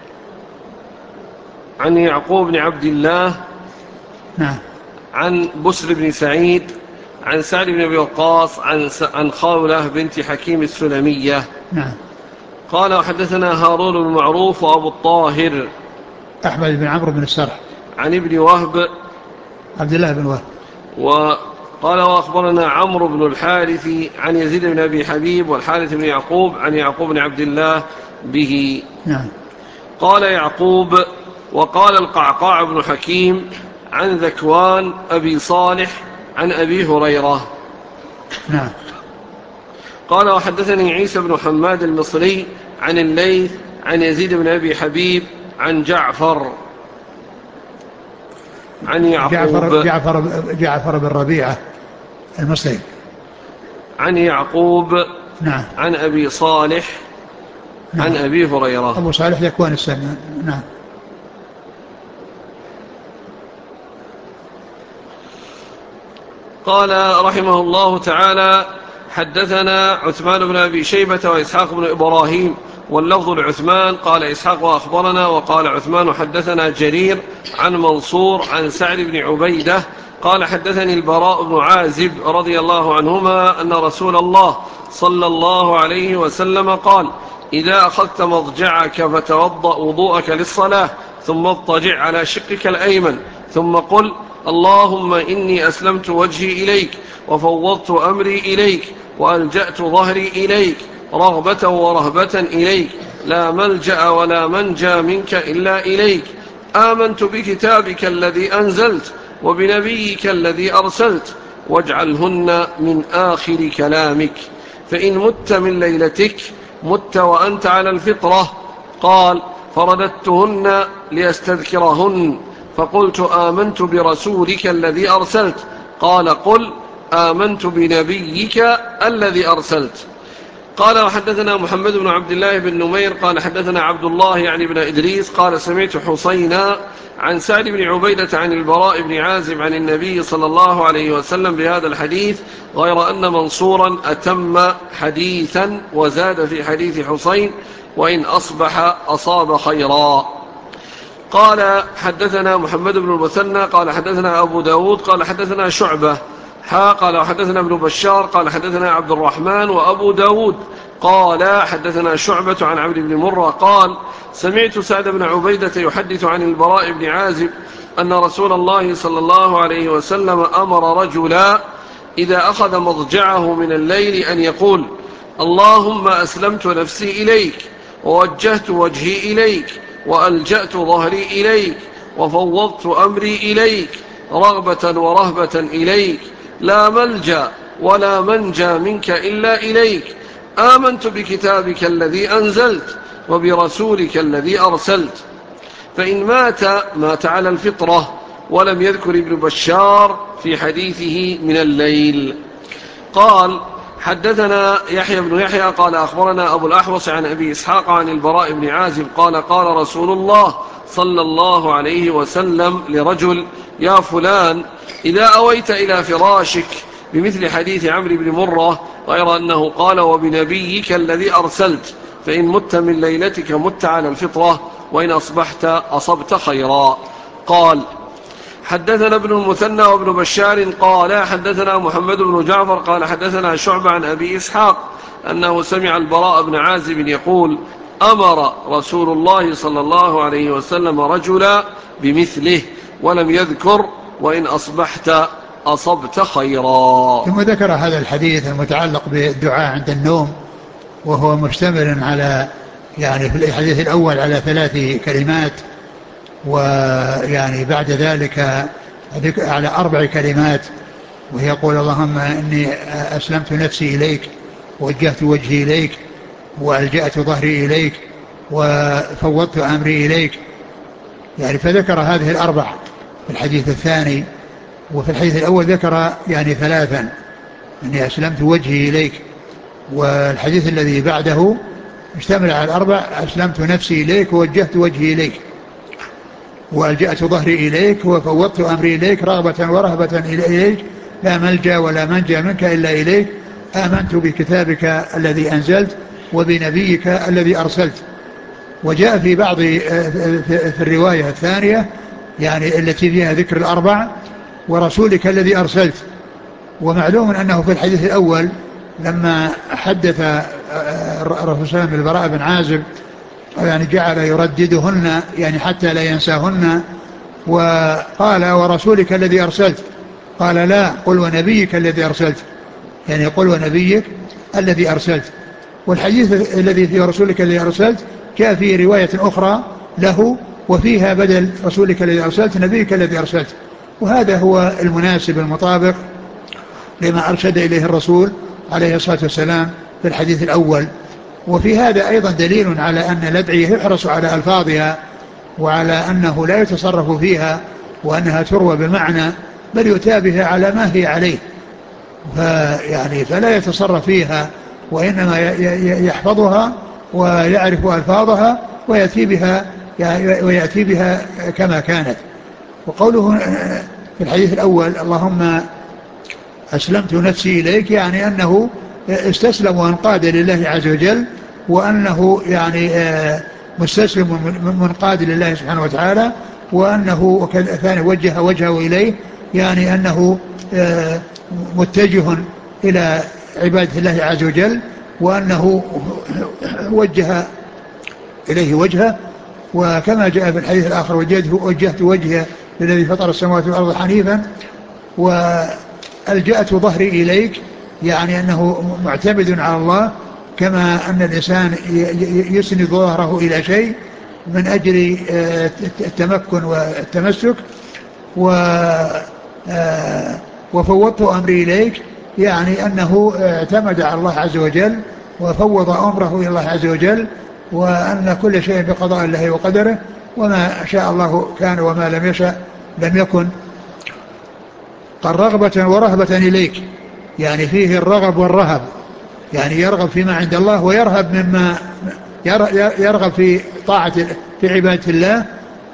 A: عن يعقوب بن عبد الله.
B: نعم.
A: عن بسر بن سعيد عن سعد بن أبي وقاص عن, عن خولة بنت حكيم السلمية.
B: نعم.
A: قال وحدثنا هارون بن معروف وأبو الطاهر
B: أحمد بن عمرو بن السرح عن
A: ابن وهب
B: عبد الله بن وهب.
A: وقال وأخبرنا عمرو بن الحارث عن يزيد بن أبي حبيب والحارث بن يعقوب عن يعقوب بن عبد الله به.
B: نعم.
A: قال يعقوب وقال القعقاع بن حكيم عن ذكوان أبي صالح عن أبي هريرة.
B: نعم.
A: قال وحدثني عيسى بن حماد المصري عن الليث عن يزيد بن أبي حبيب عن جعفر عن يعقوب
B: جعفر, جعفر, جعفر بن ربيعة المصري
A: عن يعقوب.
B: نعم.
A: عن أبي صالح. نعم. عن أبي هريرة.
B: أبو صالح ذكوان السمان. نعم.
A: قال رحمه الله تعالى حدثنا عثمان بن أبي شيبة وإسحاق بن إبراهيم واللفظ لعثمان قال إسحاق وأخبرنا وقال عثمان حدثنا جرير عن منصور عن سعد بن عبيدة قال حدثني البراء بن عازب رضي الله عنهما أن رسول الله صلى الله عليه وسلم قال إذا أخذت مضجعك فتوضأ وضوءك للصلاة ثم اضطجع على شقك الأيمن ثم قل اللهم إني أسلمت وجهي إليك وفوضت أمري إليك وألجأت ظهري إليك رغبة ورهبة إليك لا ملجأ ولا منجى منك إلا إليك آمنت بكتابك الذي أنزلت وبنبيك الذي أرسلت واجعلهن من آخر كلامك فإن مت من ليلتك مت وأنت على الفطرة. قال فرددتهن ليستذكرهن فقلت آمنت برسولك الذي أرسلت قال قل آمنت بنبيك الذي أرسلت. قال وحدثنا محمد بن عبد الله بن نمير قال حدثنا عبد الله يعني بن إدريس قال سمعت حسينا عن سعد بن عبيدة عن البراء بن عازب عن النبي صلى الله عليه وسلم بهذا الحديث غير أن منصورا أتم حديثا وزاد في حديث حسين وإن أصبح أصاب خيرا. قال حدثنا محمد بن المثنى قال حدثنا أبو داود قال حدثنا شعبة حا قال حدثنا ابن بشار قال حدثنا عبد الرحمن وأبو داود قال حدثنا شعبة عن عبد بن مرة قال سمعت سعد بن عبيدة يحدث عن البراء بن عازب أن رسول الله صلى الله عليه وسلم أمر رجلا إذا أخذ مضجعه من الليل أن يقول اللهم أسلمت نفسي إليك ووجهت وجهي إليك وألجأت ظهري إليك وفوضت أمري إليك رغبة ورهبة إليك لا ملجأ ولا منجى منك إلا إليك آمنت بكتابك الذي أنزلت وبرسولك الذي أرسلت. فإن مات مات على الفطرة. ولم يذكر ابن بشار في حديثه من الليل. قال حدثنا يحيى بن يحيى قال أخبرنا أبو الأحوص عن أبي إسحاق عن البراء بن عازب قال قال رسول الله صلى الله عليه وسلم لرجل: يا فلان، إذا أويت إلى فراشك، بمثل حديث عمرو بن مرة، غير أنه قال: وبنبيك الذي أرسلت، فإن مت من ليلتك مت على الفطرة، وإن أصبحت أصبت خيرا. قال: حدثنا ابن المثنى وابن بشار قال حدثنا محمد بن جعفر قال حدثنا شعبة عن أبي إسحاق أنه سمع البراء بن عازب يقول: أمر رسول الله صلى الله عليه وسلم رجلا بمثله، ولم يذكر: وإن أصبحت أصبت خيرا.
B: ثم ذكر هذا الحديث المتعلق بالدعاء عند النوم، وهو مشتمل على يعني في الحديث الأول على ثلاث كلمات، ويعني بعد ذلك على أربع كلمات، وهي يقول: اللهم إني أسلمت نفسي إليك، ووجهت وجهي إليك، وألجأت ظهري إليك، وفوضت أمري إليك. يعني فذكر هذه الأربع في الحديث الثاني، وفي الحديث الأول ذكر يعني ثلاثا: إني أسلمت وجهي إليك. والحديث الذي بعده اشتمل على الأربع: أسلمت نفسي إليك، ووجهت وجهي إليك، وألجأت ظهري إليك، وفوضت أمري إليك، رغبة ورهبة إليك، لا ملجأ ولا منجأ منك إلا إليك، آمنت بكتابك الذي أنزلت، وبنبيك الذي أرسلت. وجاء في بعض في الرواية الثانية يعني التي فيها ذكر الأربع: ورسولك الذي أرسلت. ومعلوم أنه في الحديث الأول لما حدث الرسول صلى الله عليه وسلم البراء بن عازب يعني جعل يرددهن يعني حتى لا ينساهن، وقال: ورسولك الذي أرسلت. قال: لا، قل ونبيك الذي أرسلت، يعني قل ونبيك الذي أرسلت. والحديث الذي في رسولك الذي أرسلت جاء في رواية أخرى له، وفيها بدل رسولك الذي أرسلت نبيك الذي أرسلت. وهذا هو المناسب المطابق لما أرشد إليه الرسول عليه الصلاة والسلام في الحديث الأول. وفي هذا أيضا دليل على أن الأدعية يحرص على ألفاظها، وعلى أنه لا يتصرف فيها، وأنها تروى بمعنى، بل يتابه على ما هي عليه، فيعني فلا يتصرف فيها، وإنما يحفظها ويعرف ألفاظها ويأتي بها ويأتي بها كما كانت. وقوله في الحديث الأول: اللهم أسلمت نفسي إليك، يعني أنه استسلم وانقاد لله عز وجل، وأنه يعني مستسلم منقاد لله سبحانه وتعالى، وأنه ثاني وجه وجهه إليه، يعني أنه متجه إلى عبادة الله عز وجل، وأنه وجه إليه وجهه. وكما جاء في الحديث الآخر: وجهت وجهه للذي فطر السماوات والأرض حنيفا، وألجأت ظهري إليك، يعني أنه معتمد على الله، كما أن الإنسان يسند ظهره إلى شيء من أجل التمكن والتمسك. وفوضت أمري إليك، يعني أنه اعتمد على الله عز وجل وفوض أمره إلى الله عز وجل، وأن كل شيء بقضاء الله وقدره، وما شاء الله كان وما لم يشأ لم يكن. قال: رغبة ورهبة إليك، يعني فيه الرغب والرهب، يعني يرغب فيما عند الله، ويرهب مما يرغب في طاعة في عبادة الله،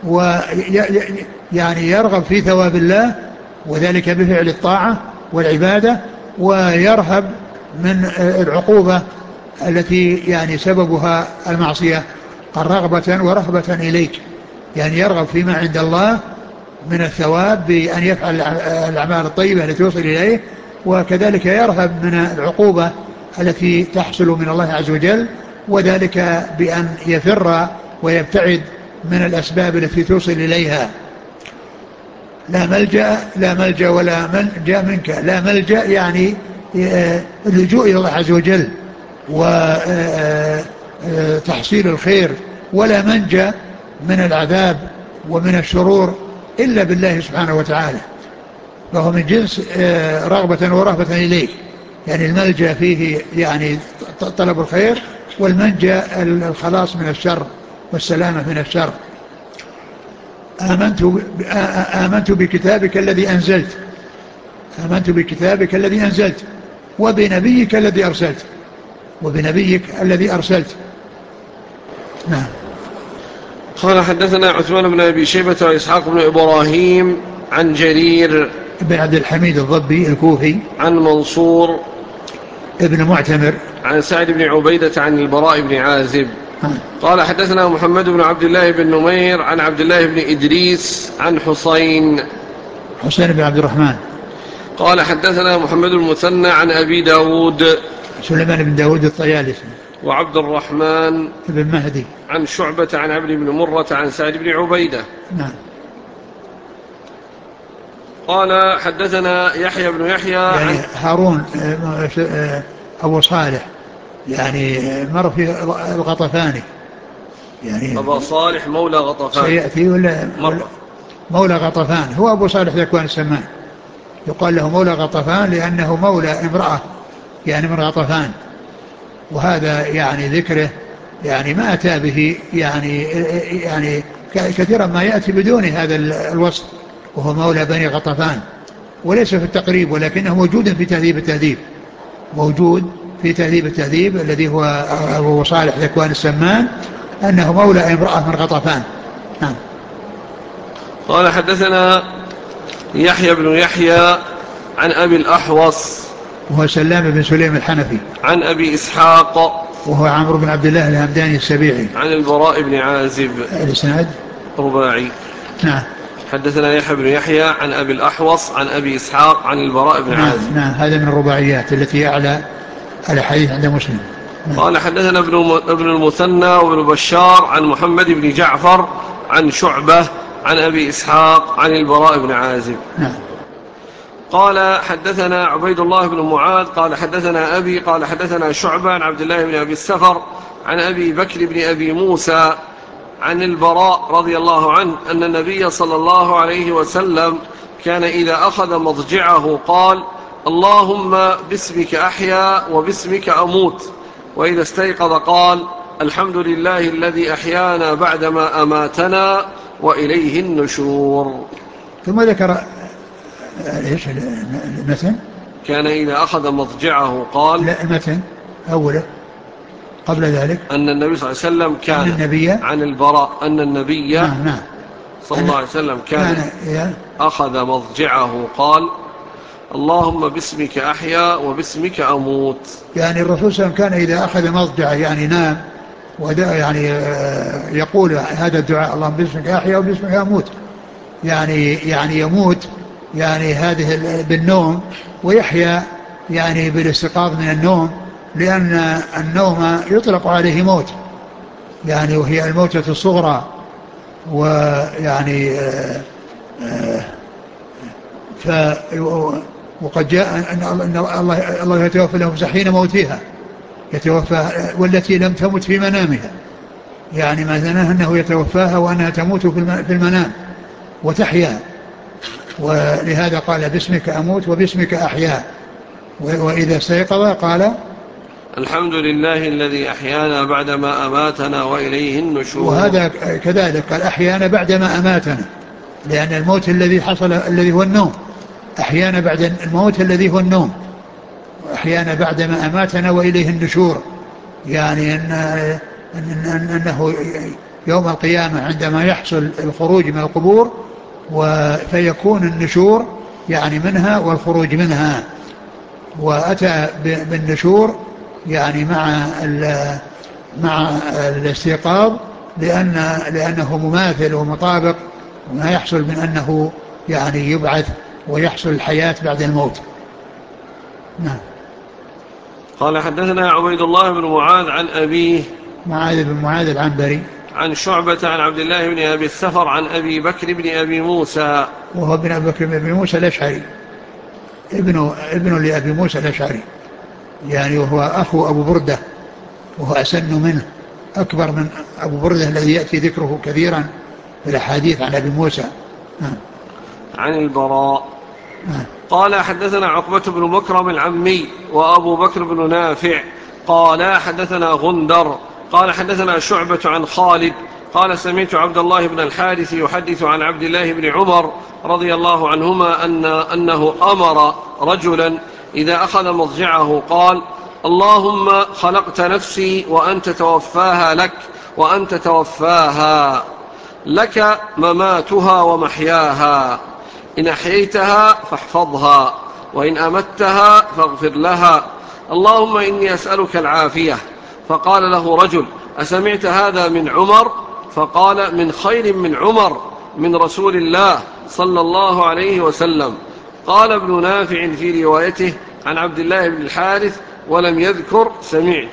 B: ويعني يرغب في ثواب الله، وذلك بفعل الطاعة والعبادة، ويرهب من العقوبة التي يعني سببها المعصية. قال: رغبة ورهبة إليك، يعني يرغب فيما عند الله من الثواب بأن يفعل الأعمال الطيبة التي توصل إليه، وكذلك يرهب من العقوبة التي تحصل من الله عز وجل، وذلك بأن يفر ويبتعد من الأسباب التي توصل إليها. لا ملجأ لا ملجأ ولا منجأ منك. لا ملجأ يعني اللجوء إلى الله عز وجل وتحصيل الخير، ولا منجأ من العذاب ومن الشرور إلا بالله سبحانه وتعالى، فهو من جنس رغبة ورهبة إليك. يعني الملجأ فيه يعني طلب الخير، والمنجأ الخلاص من الشر والسلامة من الشر. آمنت آمنت بكتابك الذي أنزلت آمنت بكتابك الذي أنزلت وبنبيك الذي أرسلت وبنبيك الذي أرسلت. نعم.
A: قال حدثنا عثمان بن أبي شيبة وإسحاق بن إبراهيم عن جرير
B: بن عبد الحميد الضبي الكوفي
A: عن منصور
B: ابن معتمر
A: عن سعد بن عبيدة عن البراء بن عازب
B: ها.
A: قال حدثنا محمد بن عبد الله بن نمير عن عبد الله بن إدريس عن حسين
B: حسين بن عبد الرحمن
A: قال حدثنا محمد المثنى عن أبي داود
B: سليمان بن داود الطيالسي
A: وعبد الرحمن
B: بن مهدي
A: عن شعبة عن عبد بن مرة عن سعد بن عبيدة.
B: نعم.
A: قال حدثنا يحيى بن يحيى
B: يعني
A: عن
B: هارون أبو صالح يعني مر في الغطفاني يعني
A: أبا صالح مولى غطفان
B: سيأتي ولا
A: مرة
B: مولى غطفان هو أبو صالح ذكوان السمان يقال له مولى غطفان لأنه مولى امرأة يعني من غطفان، وهذا يعني ذكره يعني ما أتى به يعني يعني كثيرا ما يأتي بدون هذا الوصف، وهو مولى بني غطفان وليس في التقريب ولكنه موجود في تهذيب التهذيب موجود في تهذيب التهذيب الذي هو أبو صالح ذكوان السمان أنه مولى امرأة من غطفان. نعم.
A: قال حدثنا يحيى بن يحيى عن أبي الأحوص
B: وهو سلام بن سليم الحنفي
A: عن أبي إسحاق
B: وهو عمرو بن عبد الله الهمداني السبيعي
A: عن البراء بن عازب
B: الإسناد
A: رباعي.
B: نعم.
A: حدثنا يحيى بن يحيى عن أبي الأحوص عن أبي إسحاق عن البراء بن
B: نعم.
A: عازب.
B: نعم هذا من الرباعيات التي أعلى الحديث عند مسلم. نعم.
A: قال حدثنا ابن المثنى وابن بشار عن محمد بن جعفر عن شعبة عن أبي إسحاق عن البراء بن عازب.
B: نعم.
A: قال حدثنا عبيد الله بن معاذ قال حدثنا أبي قال حدثنا شعبة عن عبد الله بن أبي السفر عن أبي بكر بن أبي موسى عن البراء رضي الله عنه أن النبي صلى الله عليه وسلم كان إذا أخذ مضجعه قال اللهم باسمك أحيا وباسمك أموت، وإذا استيقظ قال الحمد لله الذي أحيانا بعدما أماتنا وإليه النشور.
B: ثم ذكر ايش المتن؟
A: كان إذا أخذ مضجعه قال
B: لا المتن أوله قبل ذلك
A: أن النبي صلى الله عليه وسلم كان
B: النبي
A: عن البراء أن النبي
B: نعم نعم
A: صلى الله عليه وسلم كان,
B: كان
A: أخذ مضجعه قال اللهم باسمك أحيا وباسمك أموت.
B: يعني الرسول صلى الله عليه وسلم كان إذا أخذ مضجعه يعني نام يعني يقول هذا الدعاء اللهم باسمك أحيا وباسمك أموت، يعني يعني يموت يعني هذه بالنوم ويحيا يعني بالاستيقاظ من النوم، لأن النوم يطلق عليه موت يعني وهي الموتة الصغرى، ويعني آه آه ف وقد جاء أن الله الله يتوفى الأنفس حين موتها يتوفى والتي لم تمت في منامها، يعني مثلا أنه يتوفاها وأنها تموت في المنام وتحيا، ولهذا قال باسمك أموت وباسمك أحيا، وإذا استيقظ قال
A: الحمد لله الذي أحيانا بعدما أماتنا وإليه النشور.
B: وهذا كذلك قال أحيانا بعدما أماتنا، لأن الموت الذي حصل الذي هو النوم، أحيانا بعد الموت الذي هو النوم، أحيانا بعدما أماتنا وإليه النشور، يعني أن أن أنه يوم القيامة عندما يحصل الخروج من القبور فيكون النشور يعني منها والخروج منها، وأتى بالنشور يعني مع مع الاستيقاظ لأن لأنه مماثل ومطابق ما يحصل من أنه يعني يبعث ويحصل الحياة بعد الموت. نعم.
A: قال حدثنا عبيد الله بن معاذ عن أبيه
B: معاذ بن معاذ العنبري
A: عن شعبة عن عبد الله بن أبي السفر عن أبي بكر بن أبي موسى
B: وهو ابن أبي بكر بن أبي موسى الأشعري ابن ابن لأبي موسى الأشعري، يعني وهو أخو أبو بردة وهو أسن منه أكبر من أبو بردة الذي يأتي ذكره كثيرا في الأحاديث عن أبي موسى. نعم.
A: عن البراء.
B: نعم.
A: قال حدثنا عقبة بن مكرم العمي وأبو بكر بن نافع قال حدثنا غندر قال حدثنا شعبة عن خالد قال سمعت عبد الله بن الحارث يحدث عن عبد الله بن عمر رضي الله عنهما أن أنه أمر رجلا إذا أخذ مضجعه قال: اللهم خلقت نفسي وأنت توفاها لك وأنت توفاها لك مماتها ومحياها، إن أحييتها فاحفظها وإن أمتها فاغفر لها، اللهم إني أسألك العافية. فقال له رجل: أسمعت هذا من عمر؟ فقال: من خير من عمر من رسول الله صلى الله عليه وسلم. قال ابن نافع في روايته عن عبد الله بن الحارث ولم يذكر سمعت.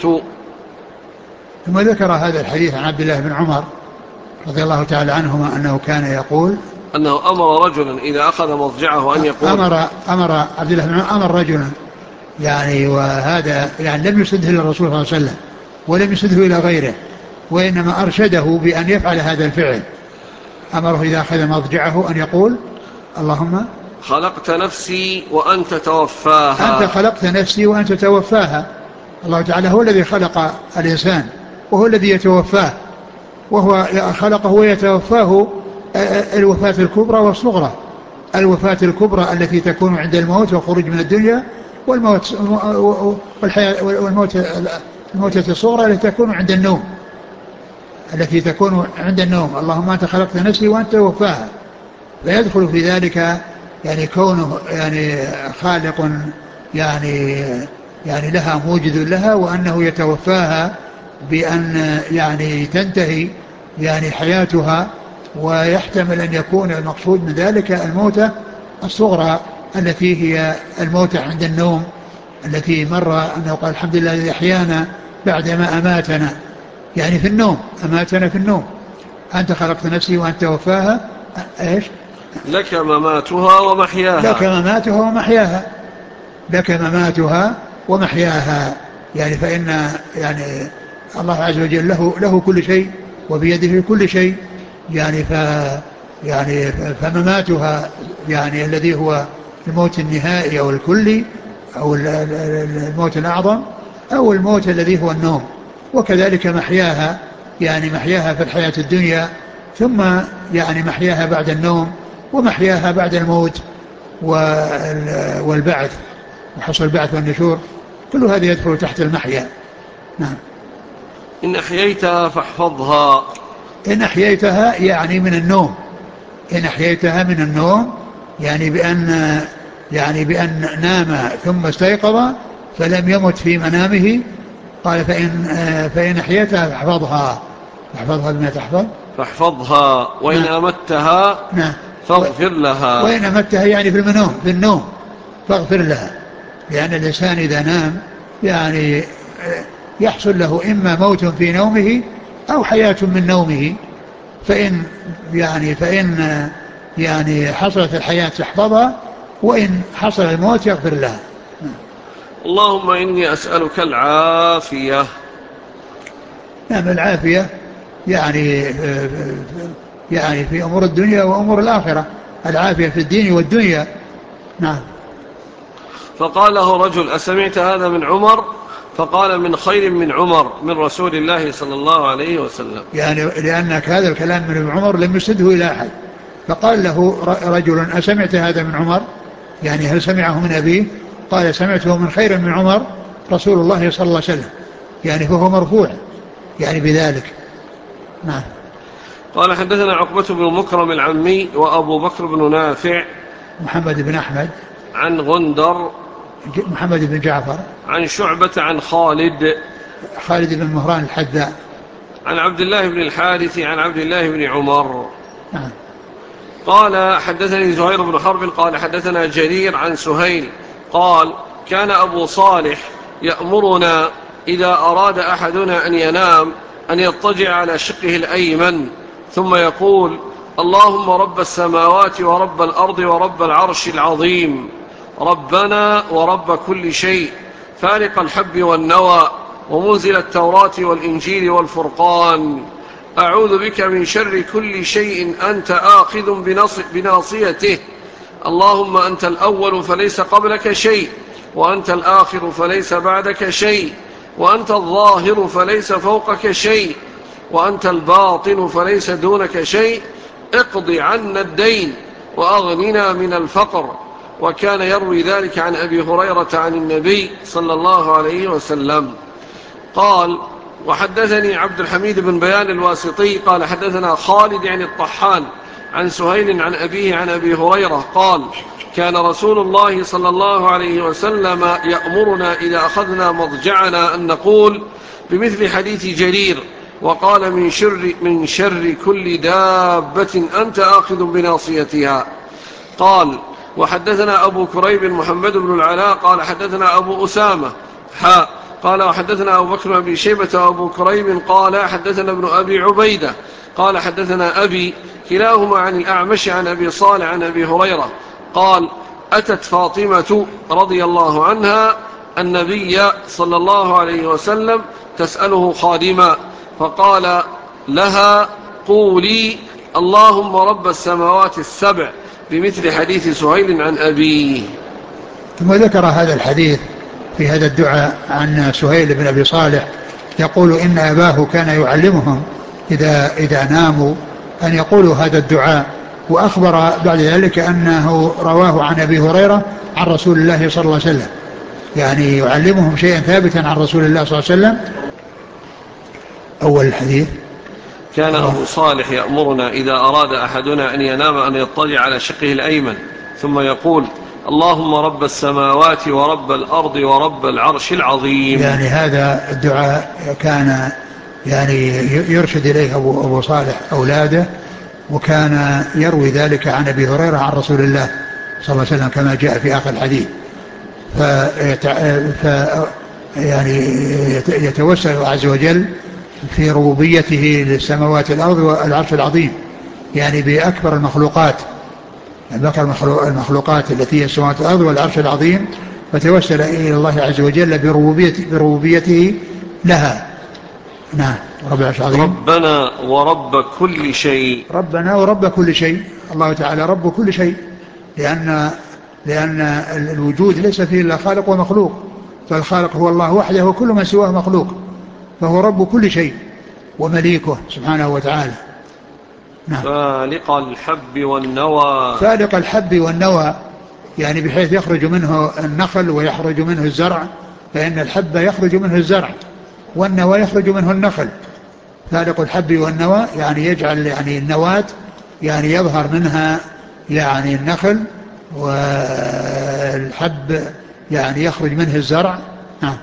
B: ثم ذكر هذا الحديث عن عبد الله بن عمر رضي الله تعالى عنهما أنه كان يقول
A: أنه أمر رجلا إذا أخذ مضجعه أن يقول
B: أمر, أمر عبد الله بن عمر أمر رجلا يعني، وهذا يعني لم يسده إلى الرسول صلى الله عليه وسلم ولم يسده إلى غيره، وإنما أرشده بأن يفعل هذا الفعل. أمره إذا أخذ مضجعه أن يقول: اللهم
A: خلقت نفسي وأنت توفاها.
B: أنت خلقت نفسي وأنت توفاها. الله تعالى هو الذي خلق الإنسان وهو الذي يتوفاه، وهو خلقه ويتوفاه الوفاة الكبرى والصغرى. الوفاة الكبرى التي تكون عند الموت وخروج من الدنيا، والموت والحياة والموت الموتة الصغرى التي تكون عند النوم التي تكون عند النوم. اللهم أنت خلقت نفسي وأنت توفاها، فيدخل في ذلك يعني كونه يعني خالق يعني يعني لها موجد لها، وأنه يتوفاها بأن يعني تنتهي يعني حياتها، ويحتمل أن يكون المقصود من ذلك الموتة الصغرى التي هي الموتة عند النوم، التي مر أنه قال: الحمد لله الذي أحيانا بعدما أماتنا، يعني في النوم، أماتنا في النوم. أنت خلقت نفسي وأنت توفاها إيش؟
A: لك مماتها ومحياها.
B: لك مماتها ومحياها لك مماتها ومحياها يعني فإن يعني الله عز وجل له له كل شيء وبيده كل شيء، يعني ف يعني فمماتها يعني الذي هو الموت النهائي أو الكلي أو الموت الأعظم، أو الموت الذي هو النوم. وكذلك محياها يعني محياها في الحياة الدنيا، ثم يعني محياها بعد النوم، ومحياها بعد الموت والبعث وحصل البعث والنشور، كل هذا يدخل تحت المحيا. نعم.
A: إن أحييتها فاحفظها.
B: إن أحييتها يعني من النوم، إن أحييتها من النوم يعني بأن يعني بأن نام ثم استيقظ فلم يمت في منامه. قال: فإن فإن أحييتها فاحفظها. فاحفظها بما تحفظ.
A: فاحفظها وإن
B: نعم.
A: أمتها
B: نعم.
A: فاغفر لها.
B: وإن أمتها يعني في المنوم في النوم فاغفر لها، لأن الإنسان إذا نام يعني يحصل له إما موت في نومه أو حياة من نومه، فإن يعني فإن يعني حصلت الحياة تحفظها، وإن حصل الموت يغفر لها.
A: اللهم إني أسألك العافية.
B: نعم، العافية يعني يعني في أمور الدنيا وأمور الآخرة، العافية في الدين والدنيا. نعم.
A: فقال له رجل: أسمعت هذا من عمر؟ فقال: من خير من عمر من رسول الله صلى الله عليه وسلم.
B: يعني لأنك هذا الكلام من ابن عمر لم يسده إلى أحد. فقال له رجل: أسمعت هذا من عمر؟ يعني هل سمعه من أبيه؟ قال: سمعته من خير من عمر رسول الله صلى الله عليه وسلم، يعني فهو مرفوع يعني بذلك. نعم.
A: قال: حدثنا عقبة بن مكرم العمي وأبو بكر بن نافع
B: محمد بن أحمد
A: عن غندر
B: محمد بن جعفر
A: عن شعبة عن خالد
B: خالد بن مهران الحذاء
A: عن عبد الله بن الحارث عن عبد الله بن عمر.
B: نعم.
A: قال: حدثني زهير بن حرب قال: حدثنا جرير عن سهيل قال: كان أبو صالح يأمرنا إذا أراد أحدنا أن ينام أن يضطجع على شقه الأيمن ثم يقول: اللهم رب السماوات ورب الأرض ورب العرش العظيم، ربنا ورب كل شيء، فارق الحب والنوى ومنزل التوراة والإنجيل والفرقان، أعوذ بك من شر كل شيء أنت آخذ بناصيته، اللهم أنت الأول فليس قبلك شيء، وأنت الآخر فليس بعدك شيء، وأنت الظاهر فليس فوقك شيء، وأنت الباطن فليس دونك شيء، اقض عنا الدين وأغننا من الفقر، وكان يروي ذلك عن أبي هريرة عن النبي صلى الله عليه وسلم. قال: وحدثني عبد الحميد بن بيان الواسطي قال حدثنا خالد يعني الطحان عن سهيل عن أبيه عن أبي هريرة قال: كان رسول الله صلى الله عليه وسلم يأمرنا إذا أخذنا مضجعنا أن نقول بمثل حديث جرير: وقال من شر, من شر كل دابة أنت آخذ بناصيتها. قال: وحدثنا أبو كريب محمد بن العلاء قال حدثنا أبو أسامة حاء قال وحدثنا أبو بكر بن شيبة وأبو كريب قال حدثنا ابن أبي عبيدة قال حدثنا أبي كلاهما عن الأعمش عن أبي صالح عن أبي هريرة قال: أتت فاطمة رضي الله عنها النبي صلى الله عليه وسلم تسأله خادما فقال لها: قولي اللهم رب السماوات السبع بمثل حديث سهيل عن أبيه.
B: ثم ذكر هذا الحديث في هذا الدعاء عن سهيل بن أبي صالح يقول إن أباه كان يعلمهم إذا, إذا ناموا أن يقولوا هذا الدعاء، وأخبر بعد ذلك أنه رواه عن أبي هريرة عن رسول الله صلى الله عليه وسلم، يعني يعلمهم شيئا ثابتا عن رسول الله صلى الله عليه وسلم. أول الحديث:
A: كان أبو صالح يأمرنا إذا أراد أحدنا أن ينام أن يضطجع على شقه الأيمن ثم يقول: اللهم رب السماوات ورب الأرض ورب العرش العظيم.
B: يعني هذا الدعاء كان يعني يرشد إليه أبو, أبو صالح أولاده، وكان يروي ذلك عن أبي هريرة عن رسول الله صلى الله عليه وسلم كما جاء في آخر الحديث. ف يعني يتوسل عز وجل في ربوبيته للسماوات والأرض والعرش العظيم، يعني بأكبر المخلوقات بأكبر المخلوقات التي هي السماوات والأرض والعرش العظيم، فتوسل إلى الله عز وجل بربوبيته, بربوبيته لها. نعم. رب العرش العظيم.
A: ربنا ورب كل شيء.
B: ربنا ورب كل شيء، الله تعالى رب كل شيء، لأن لأن الوجود ليس فيه إلا خالق ومخلوق، فالخالق هو الله وحده وكل من سواه مخلوق، فهو رب كل شيء ومليكه سبحانه وتعالى.
A: نعم. فالق الحب والنوى.
B: فالق الحب والنوى، يعني بحيث يخرج منه النخل ويخرج منه الزرع، فإن الحب يخرج منه الزرع والنوى يخرج منه النخل. فالق الحب والنوى يعني يجعل يعني النواة يعني يظهر منها يعني النخل، والحب يعني يخرج منه الزرع. نعم.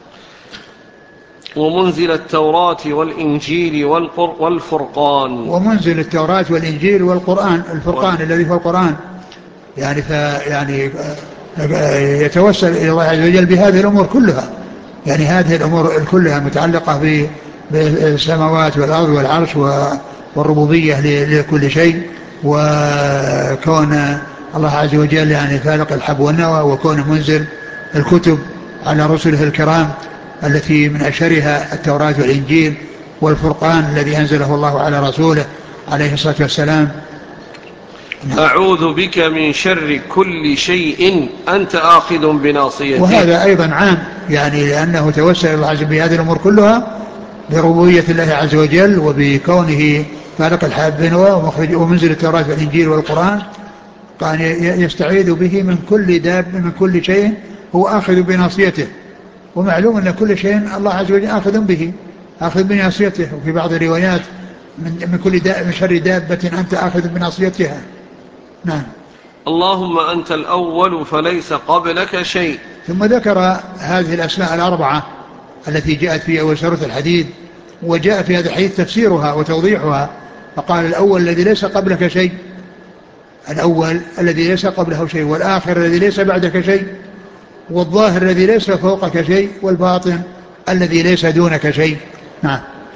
A: ومنزل التوراة والإنجيل والفرقان.
B: ومنزل التوراة والإنجيل والقرآن، الفرقان و... الذي هو القرآن، يعني يعني يتوسل إلى الله عز وجل بهذه الأمور كلها، يعني هذه الأمور كلها متعلقة بالسماوات والأرض والعرش والربوبية لكل شيء، وكون الله عز وجل يعني فالق الحب والنوى، وكون منزل الكتب على رسله الكرام التي من أشهرها التوراة والإنجيل والفرقان الذي أنزله الله على رسوله عليه الصلاة والسلام.
A: أعوذ بك من شر كل شيء أنت آخذ بناصيته.
B: وهذا أيضا عام، يعني لأنه توسل الله عز وجل بهذه الأمور كلها بربوبية الله عز وجل، وبكونه فالق الحب والنوى ومنزل التوراة والإنجيل والقرآن، كان يستعيذ به من كل داب من كل شيء هو آخذ بناصيته. ومعلوم أن كل شيء الله عز وجل آخذ به آخذ بناصيته، وفي بعض الروايات من, من كل داب من شر دابة أنت آخذ بناصيتها. نعم.
A: اللهم أنت الأول فليس قبلك شيء.
B: ثم ذكر هذه الأسماء الأربعة التي جاءت في أول سورة الحديد، وجاء في هذا الحديث تفسيرها وتوضيحها، فقال: الأول الذي ليس قبلك شيء، الأول الذي ليس قبله شيء، والآخر الذي ليس بعدك شيء، والظاهر الذي ليس فوقك شيء، والباطن الذي ليس دونك شيء. نعم.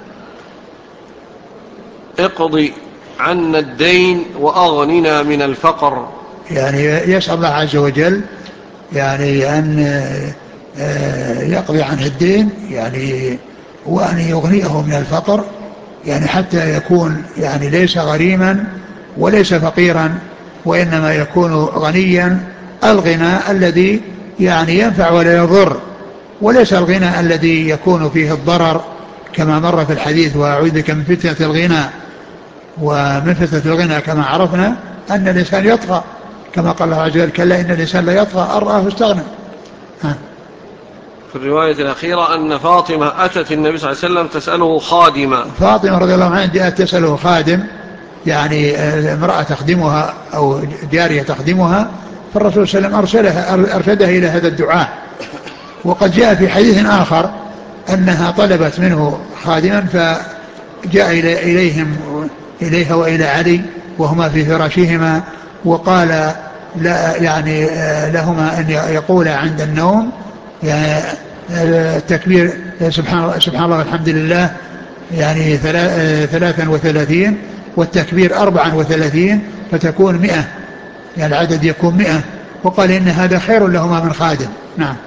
A: اقضي عنا الدين وأغننا من الفقر.
B: يعني يسأل الله عز وجل يعني أن يقضي عنه الدين، يعني وأن يغنيه من الفقر، يعني حتى يكون يعني ليس غريما وليس فقيرا، وإنما يكون غنيا الغنى الذي يعني ينفع ولا يضر، وليس الغنى الذي يكون فيه الضرر كما مر في الحديث: وأعوذ بك من فتنة الغنى. ومن فتنة الغنى كما عرفنا أن الإنسان يطغى كما قال الله عز وجل كلا إن الإنسان لا يطغى أن رآه استغنى. ها.
A: في الرواية الأخيرة أن فاطمة أتت النبي صلى الله عليه وسلم تسأله خادمة.
B: فاطمة رضي الله عنها جاءت تسأله خادم، يعني امرأة تخدمها أو جارية تخدمها، فالرسول صلى الله عليه وسلم أرسلها أرشدها إلى هذا الدعاء. وقد جاء في حديث آخر أنها طلبت منه خادما فجاء إليهم إليها وإلى علي وهما في فراشهما وقال لا يعني لهما أن يقول عند النوم يعني التكبير سبحان, سبحان الله والحمد لله يعني ثلاثا وثلاثين والتكبير أربعا وثلاثين فتكون مئة، يعني العدد يكون مئة. وقال إن هذا خير لهما من خادم. نعم.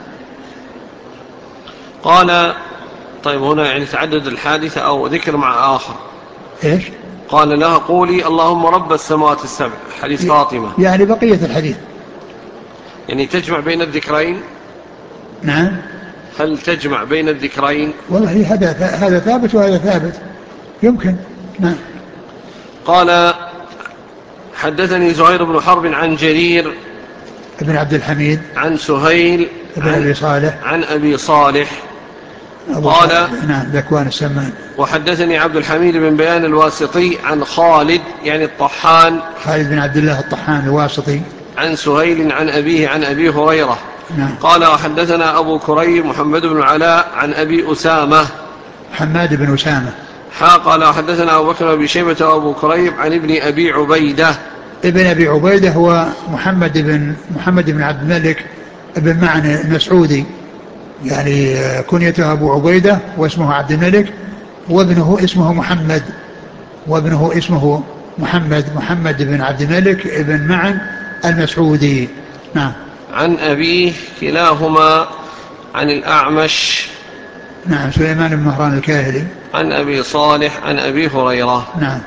A: قال طيب هنا يعني تعدد الحادثة أو ذكر مع آخر.
B: إيش؟
A: قال لها قولي اللهم رب السماوات السبع، حديث فاطمة،
B: يعني بقية الحديث
A: يعني تجمع بين الذكرين.
B: نعم.
A: هل تجمع بين الذكرين؟
B: والله هذا هذا ثابت وهذا ثابت يمكن. نعم.
A: قال حدثني زهير بن حرب عن جرير
B: ابن عبد الحميد
A: عن سهيل
B: ابن أبي صالح
A: عن أبي صالح
B: قال نعم ذكوان السمان.
A: وحدثني عبد الحميد بن بيان الواسطي عن خالد يعني الطحان،
B: خالد بن عبد الله الطحان الواسطي،
A: عن سهيل عن أبيه عن أبي هريرة.
B: نعم.
A: قال وحدثنا أبو كريب محمد بن علاء عن أبي أسامة
B: حماد بن أسامة.
A: قال وحدثنا أبو بكر بن شيبة وأبو كريب عن ابن أبي عبيدة.
B: ابن أبي عبيدة هو محمد بن محمد بن عبد الملك ابن معن المسعودي، يعني كنيته أبو عبيدة واسمه عبد الملك، وابنه اسمه محمد وابنه اسمه محمد محمد بن عبد الملك ابن معن المسعودي. نعم.
A: عن أبيه كلاهما عن الأعمش
B: نعم سليمان بن مهران الكاهلي
A: عن أبي صالح عن أبي هريرة.
B: نعم.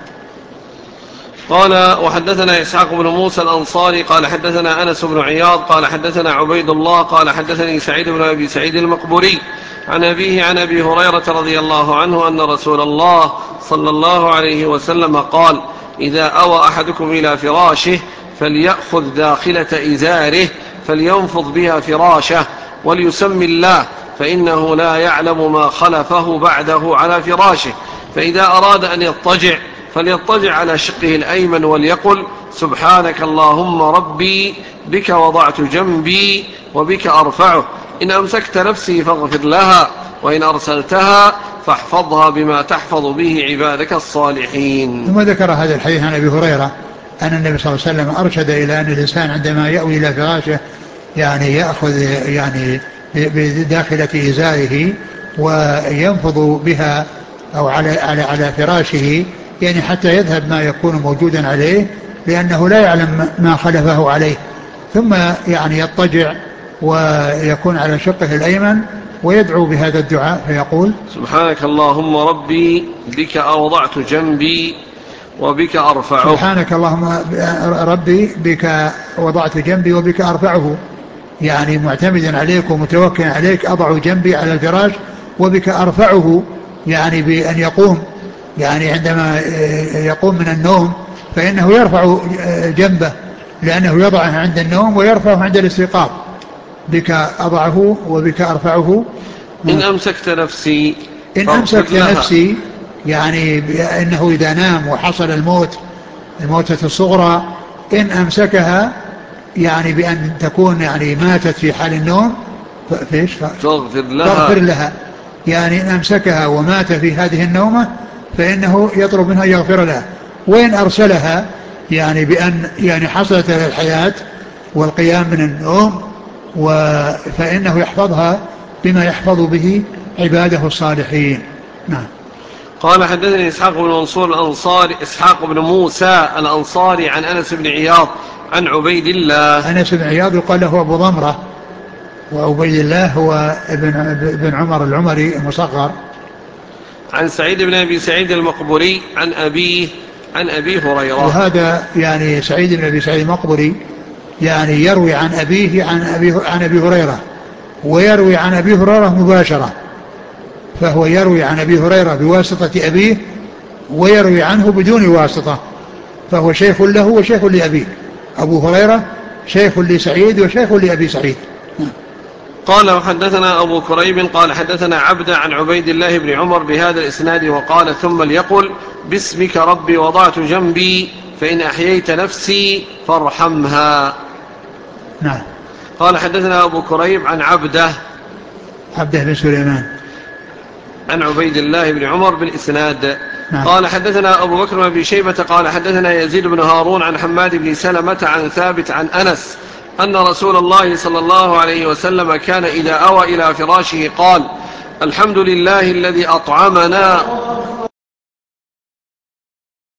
A: قال وحدثنا إسحاق بن موسى الأنصاري قال حدثنا أنس بن عياض قال حدثنا عبيد الله قال حدثني سعيد بن أبي سعيد المقبوري عن أبيه عن أبي هريرة رضي الله عنه أن رسول الله صلى الله عليه وسلم قال إذا أوى أحدكم إلى فراشه فليأخذ داخلة إزاره فلينفض بها فراشه وليسمي الله فإنه لا يعلم ما خلفه بعده على فراشه، فإذا أراد أن يضطجع فليضطجع على شقه الأيمن وليقل سبحانك اللهم ربي بك وضعت جنبي وبك أرفعه، إن أمسكت نفسي فاغفر لها وإن أرسلتها فاحفظها بما تحفظ به عبادك الصالحين.
B: ثم ذكر هذا الحديث عن أبي هريرة أن النبي صلى الله عليه وسلم أرشد إلى أن الإنسان عندما يأوي إلى فراشه يعني يأخذ يعني بداخلة إزاره وينفض بها أو على على على فراشه، يعني حتى يذهب ما يكون موجودا عليه لأنه لا يعلم ما خلفه عليه، ثم يعني يضطجع ويكون على شقه الأيمن ويدعو بهذا الدعاء فيقول
A: سبحانك اللهم ربي بك وضعت جنبي وبك أرفعه.
B: سبحانك اللهم ربي بك وضعت جنبي وبك أرفعه، يعني معتمدا عليك ومتوكلا عليك أضع جنبي على الفراش وبك أرفعه، يعني بأن يقوم يعني عندما يقوم من النوم فإنه يرفع جنبه لأنه يضعه عند النوم ويرفعه عند الاستيقاظ. بك أضعه وبك أرفعه.
A: إن أمسكت نفسي
B: إن أمسكت نفسي يعني إنه إذا نام وحصل الموت الموتة الصغرى إن أمسكها يعني بأن تكون يعني ماتت في حال النوم فإيش
A: تغفر لها.
B: تغفر لها يعني إن أمسكها ومات في هذه النومة فإنه يطلب منها يغفر لها، وإن أرسلها يعني بأن يعني حصلت الحياة والقيام من النوم فإنه يحفظها بما يحفظ به عباده الصالحين. نعم.
A: قال حدثني إسحاق بن منصور الأنصاري إسحاق بن موسى الأنصاري عن أنس بن عياض عن عبيد الله.
B: أنس بن عياض يقال له أبو ضمرة، وعبيد الله هو ابن ابن عمر العمري المصغر.
A: عن سعيد بن أبي سعيد المقبوري عن أبيه عن أبي هريرة.
B: وهذا يعني سعيد بن أبي سعيد المقبوري يعني يروي عن أبيه عن أبي عن أبي هريرة، ويروي عن أبي هريرة مباشرة، فهو يروي عن أبي هريرة بواسطة أبيه ويروي عنه بدون واسطة، فهو شيخ له وشيخ لأبيه. أبو هريرة شيخ لسعيد وشيخ لأبي سعيد.
A: قال وحدثنا أبو كريب قال حدثنا عبدة عن عبيد الله بن عمر بهذا الإسناد وقال ثم ليقل باسمك ربي وضعت جنبي فإن أحييت نفسي فارحمها.
B: نعم.
A: قال حدثنا أبو كريب عن عبدة
B: عبده بن سليمان
A: عن عبيد الله بن عمر بالإسناد.
B: نعم.
A: قال حدثنا أبو بكر بن شيبة قال حدثنا يزيد بن هارون عن حماد بن سلمة عن ثابت عن أنس أن رسول الله صلى الله عليه وسلم كان إذا أوى إلى فراشه قال الحمد لله الذي أطعمنا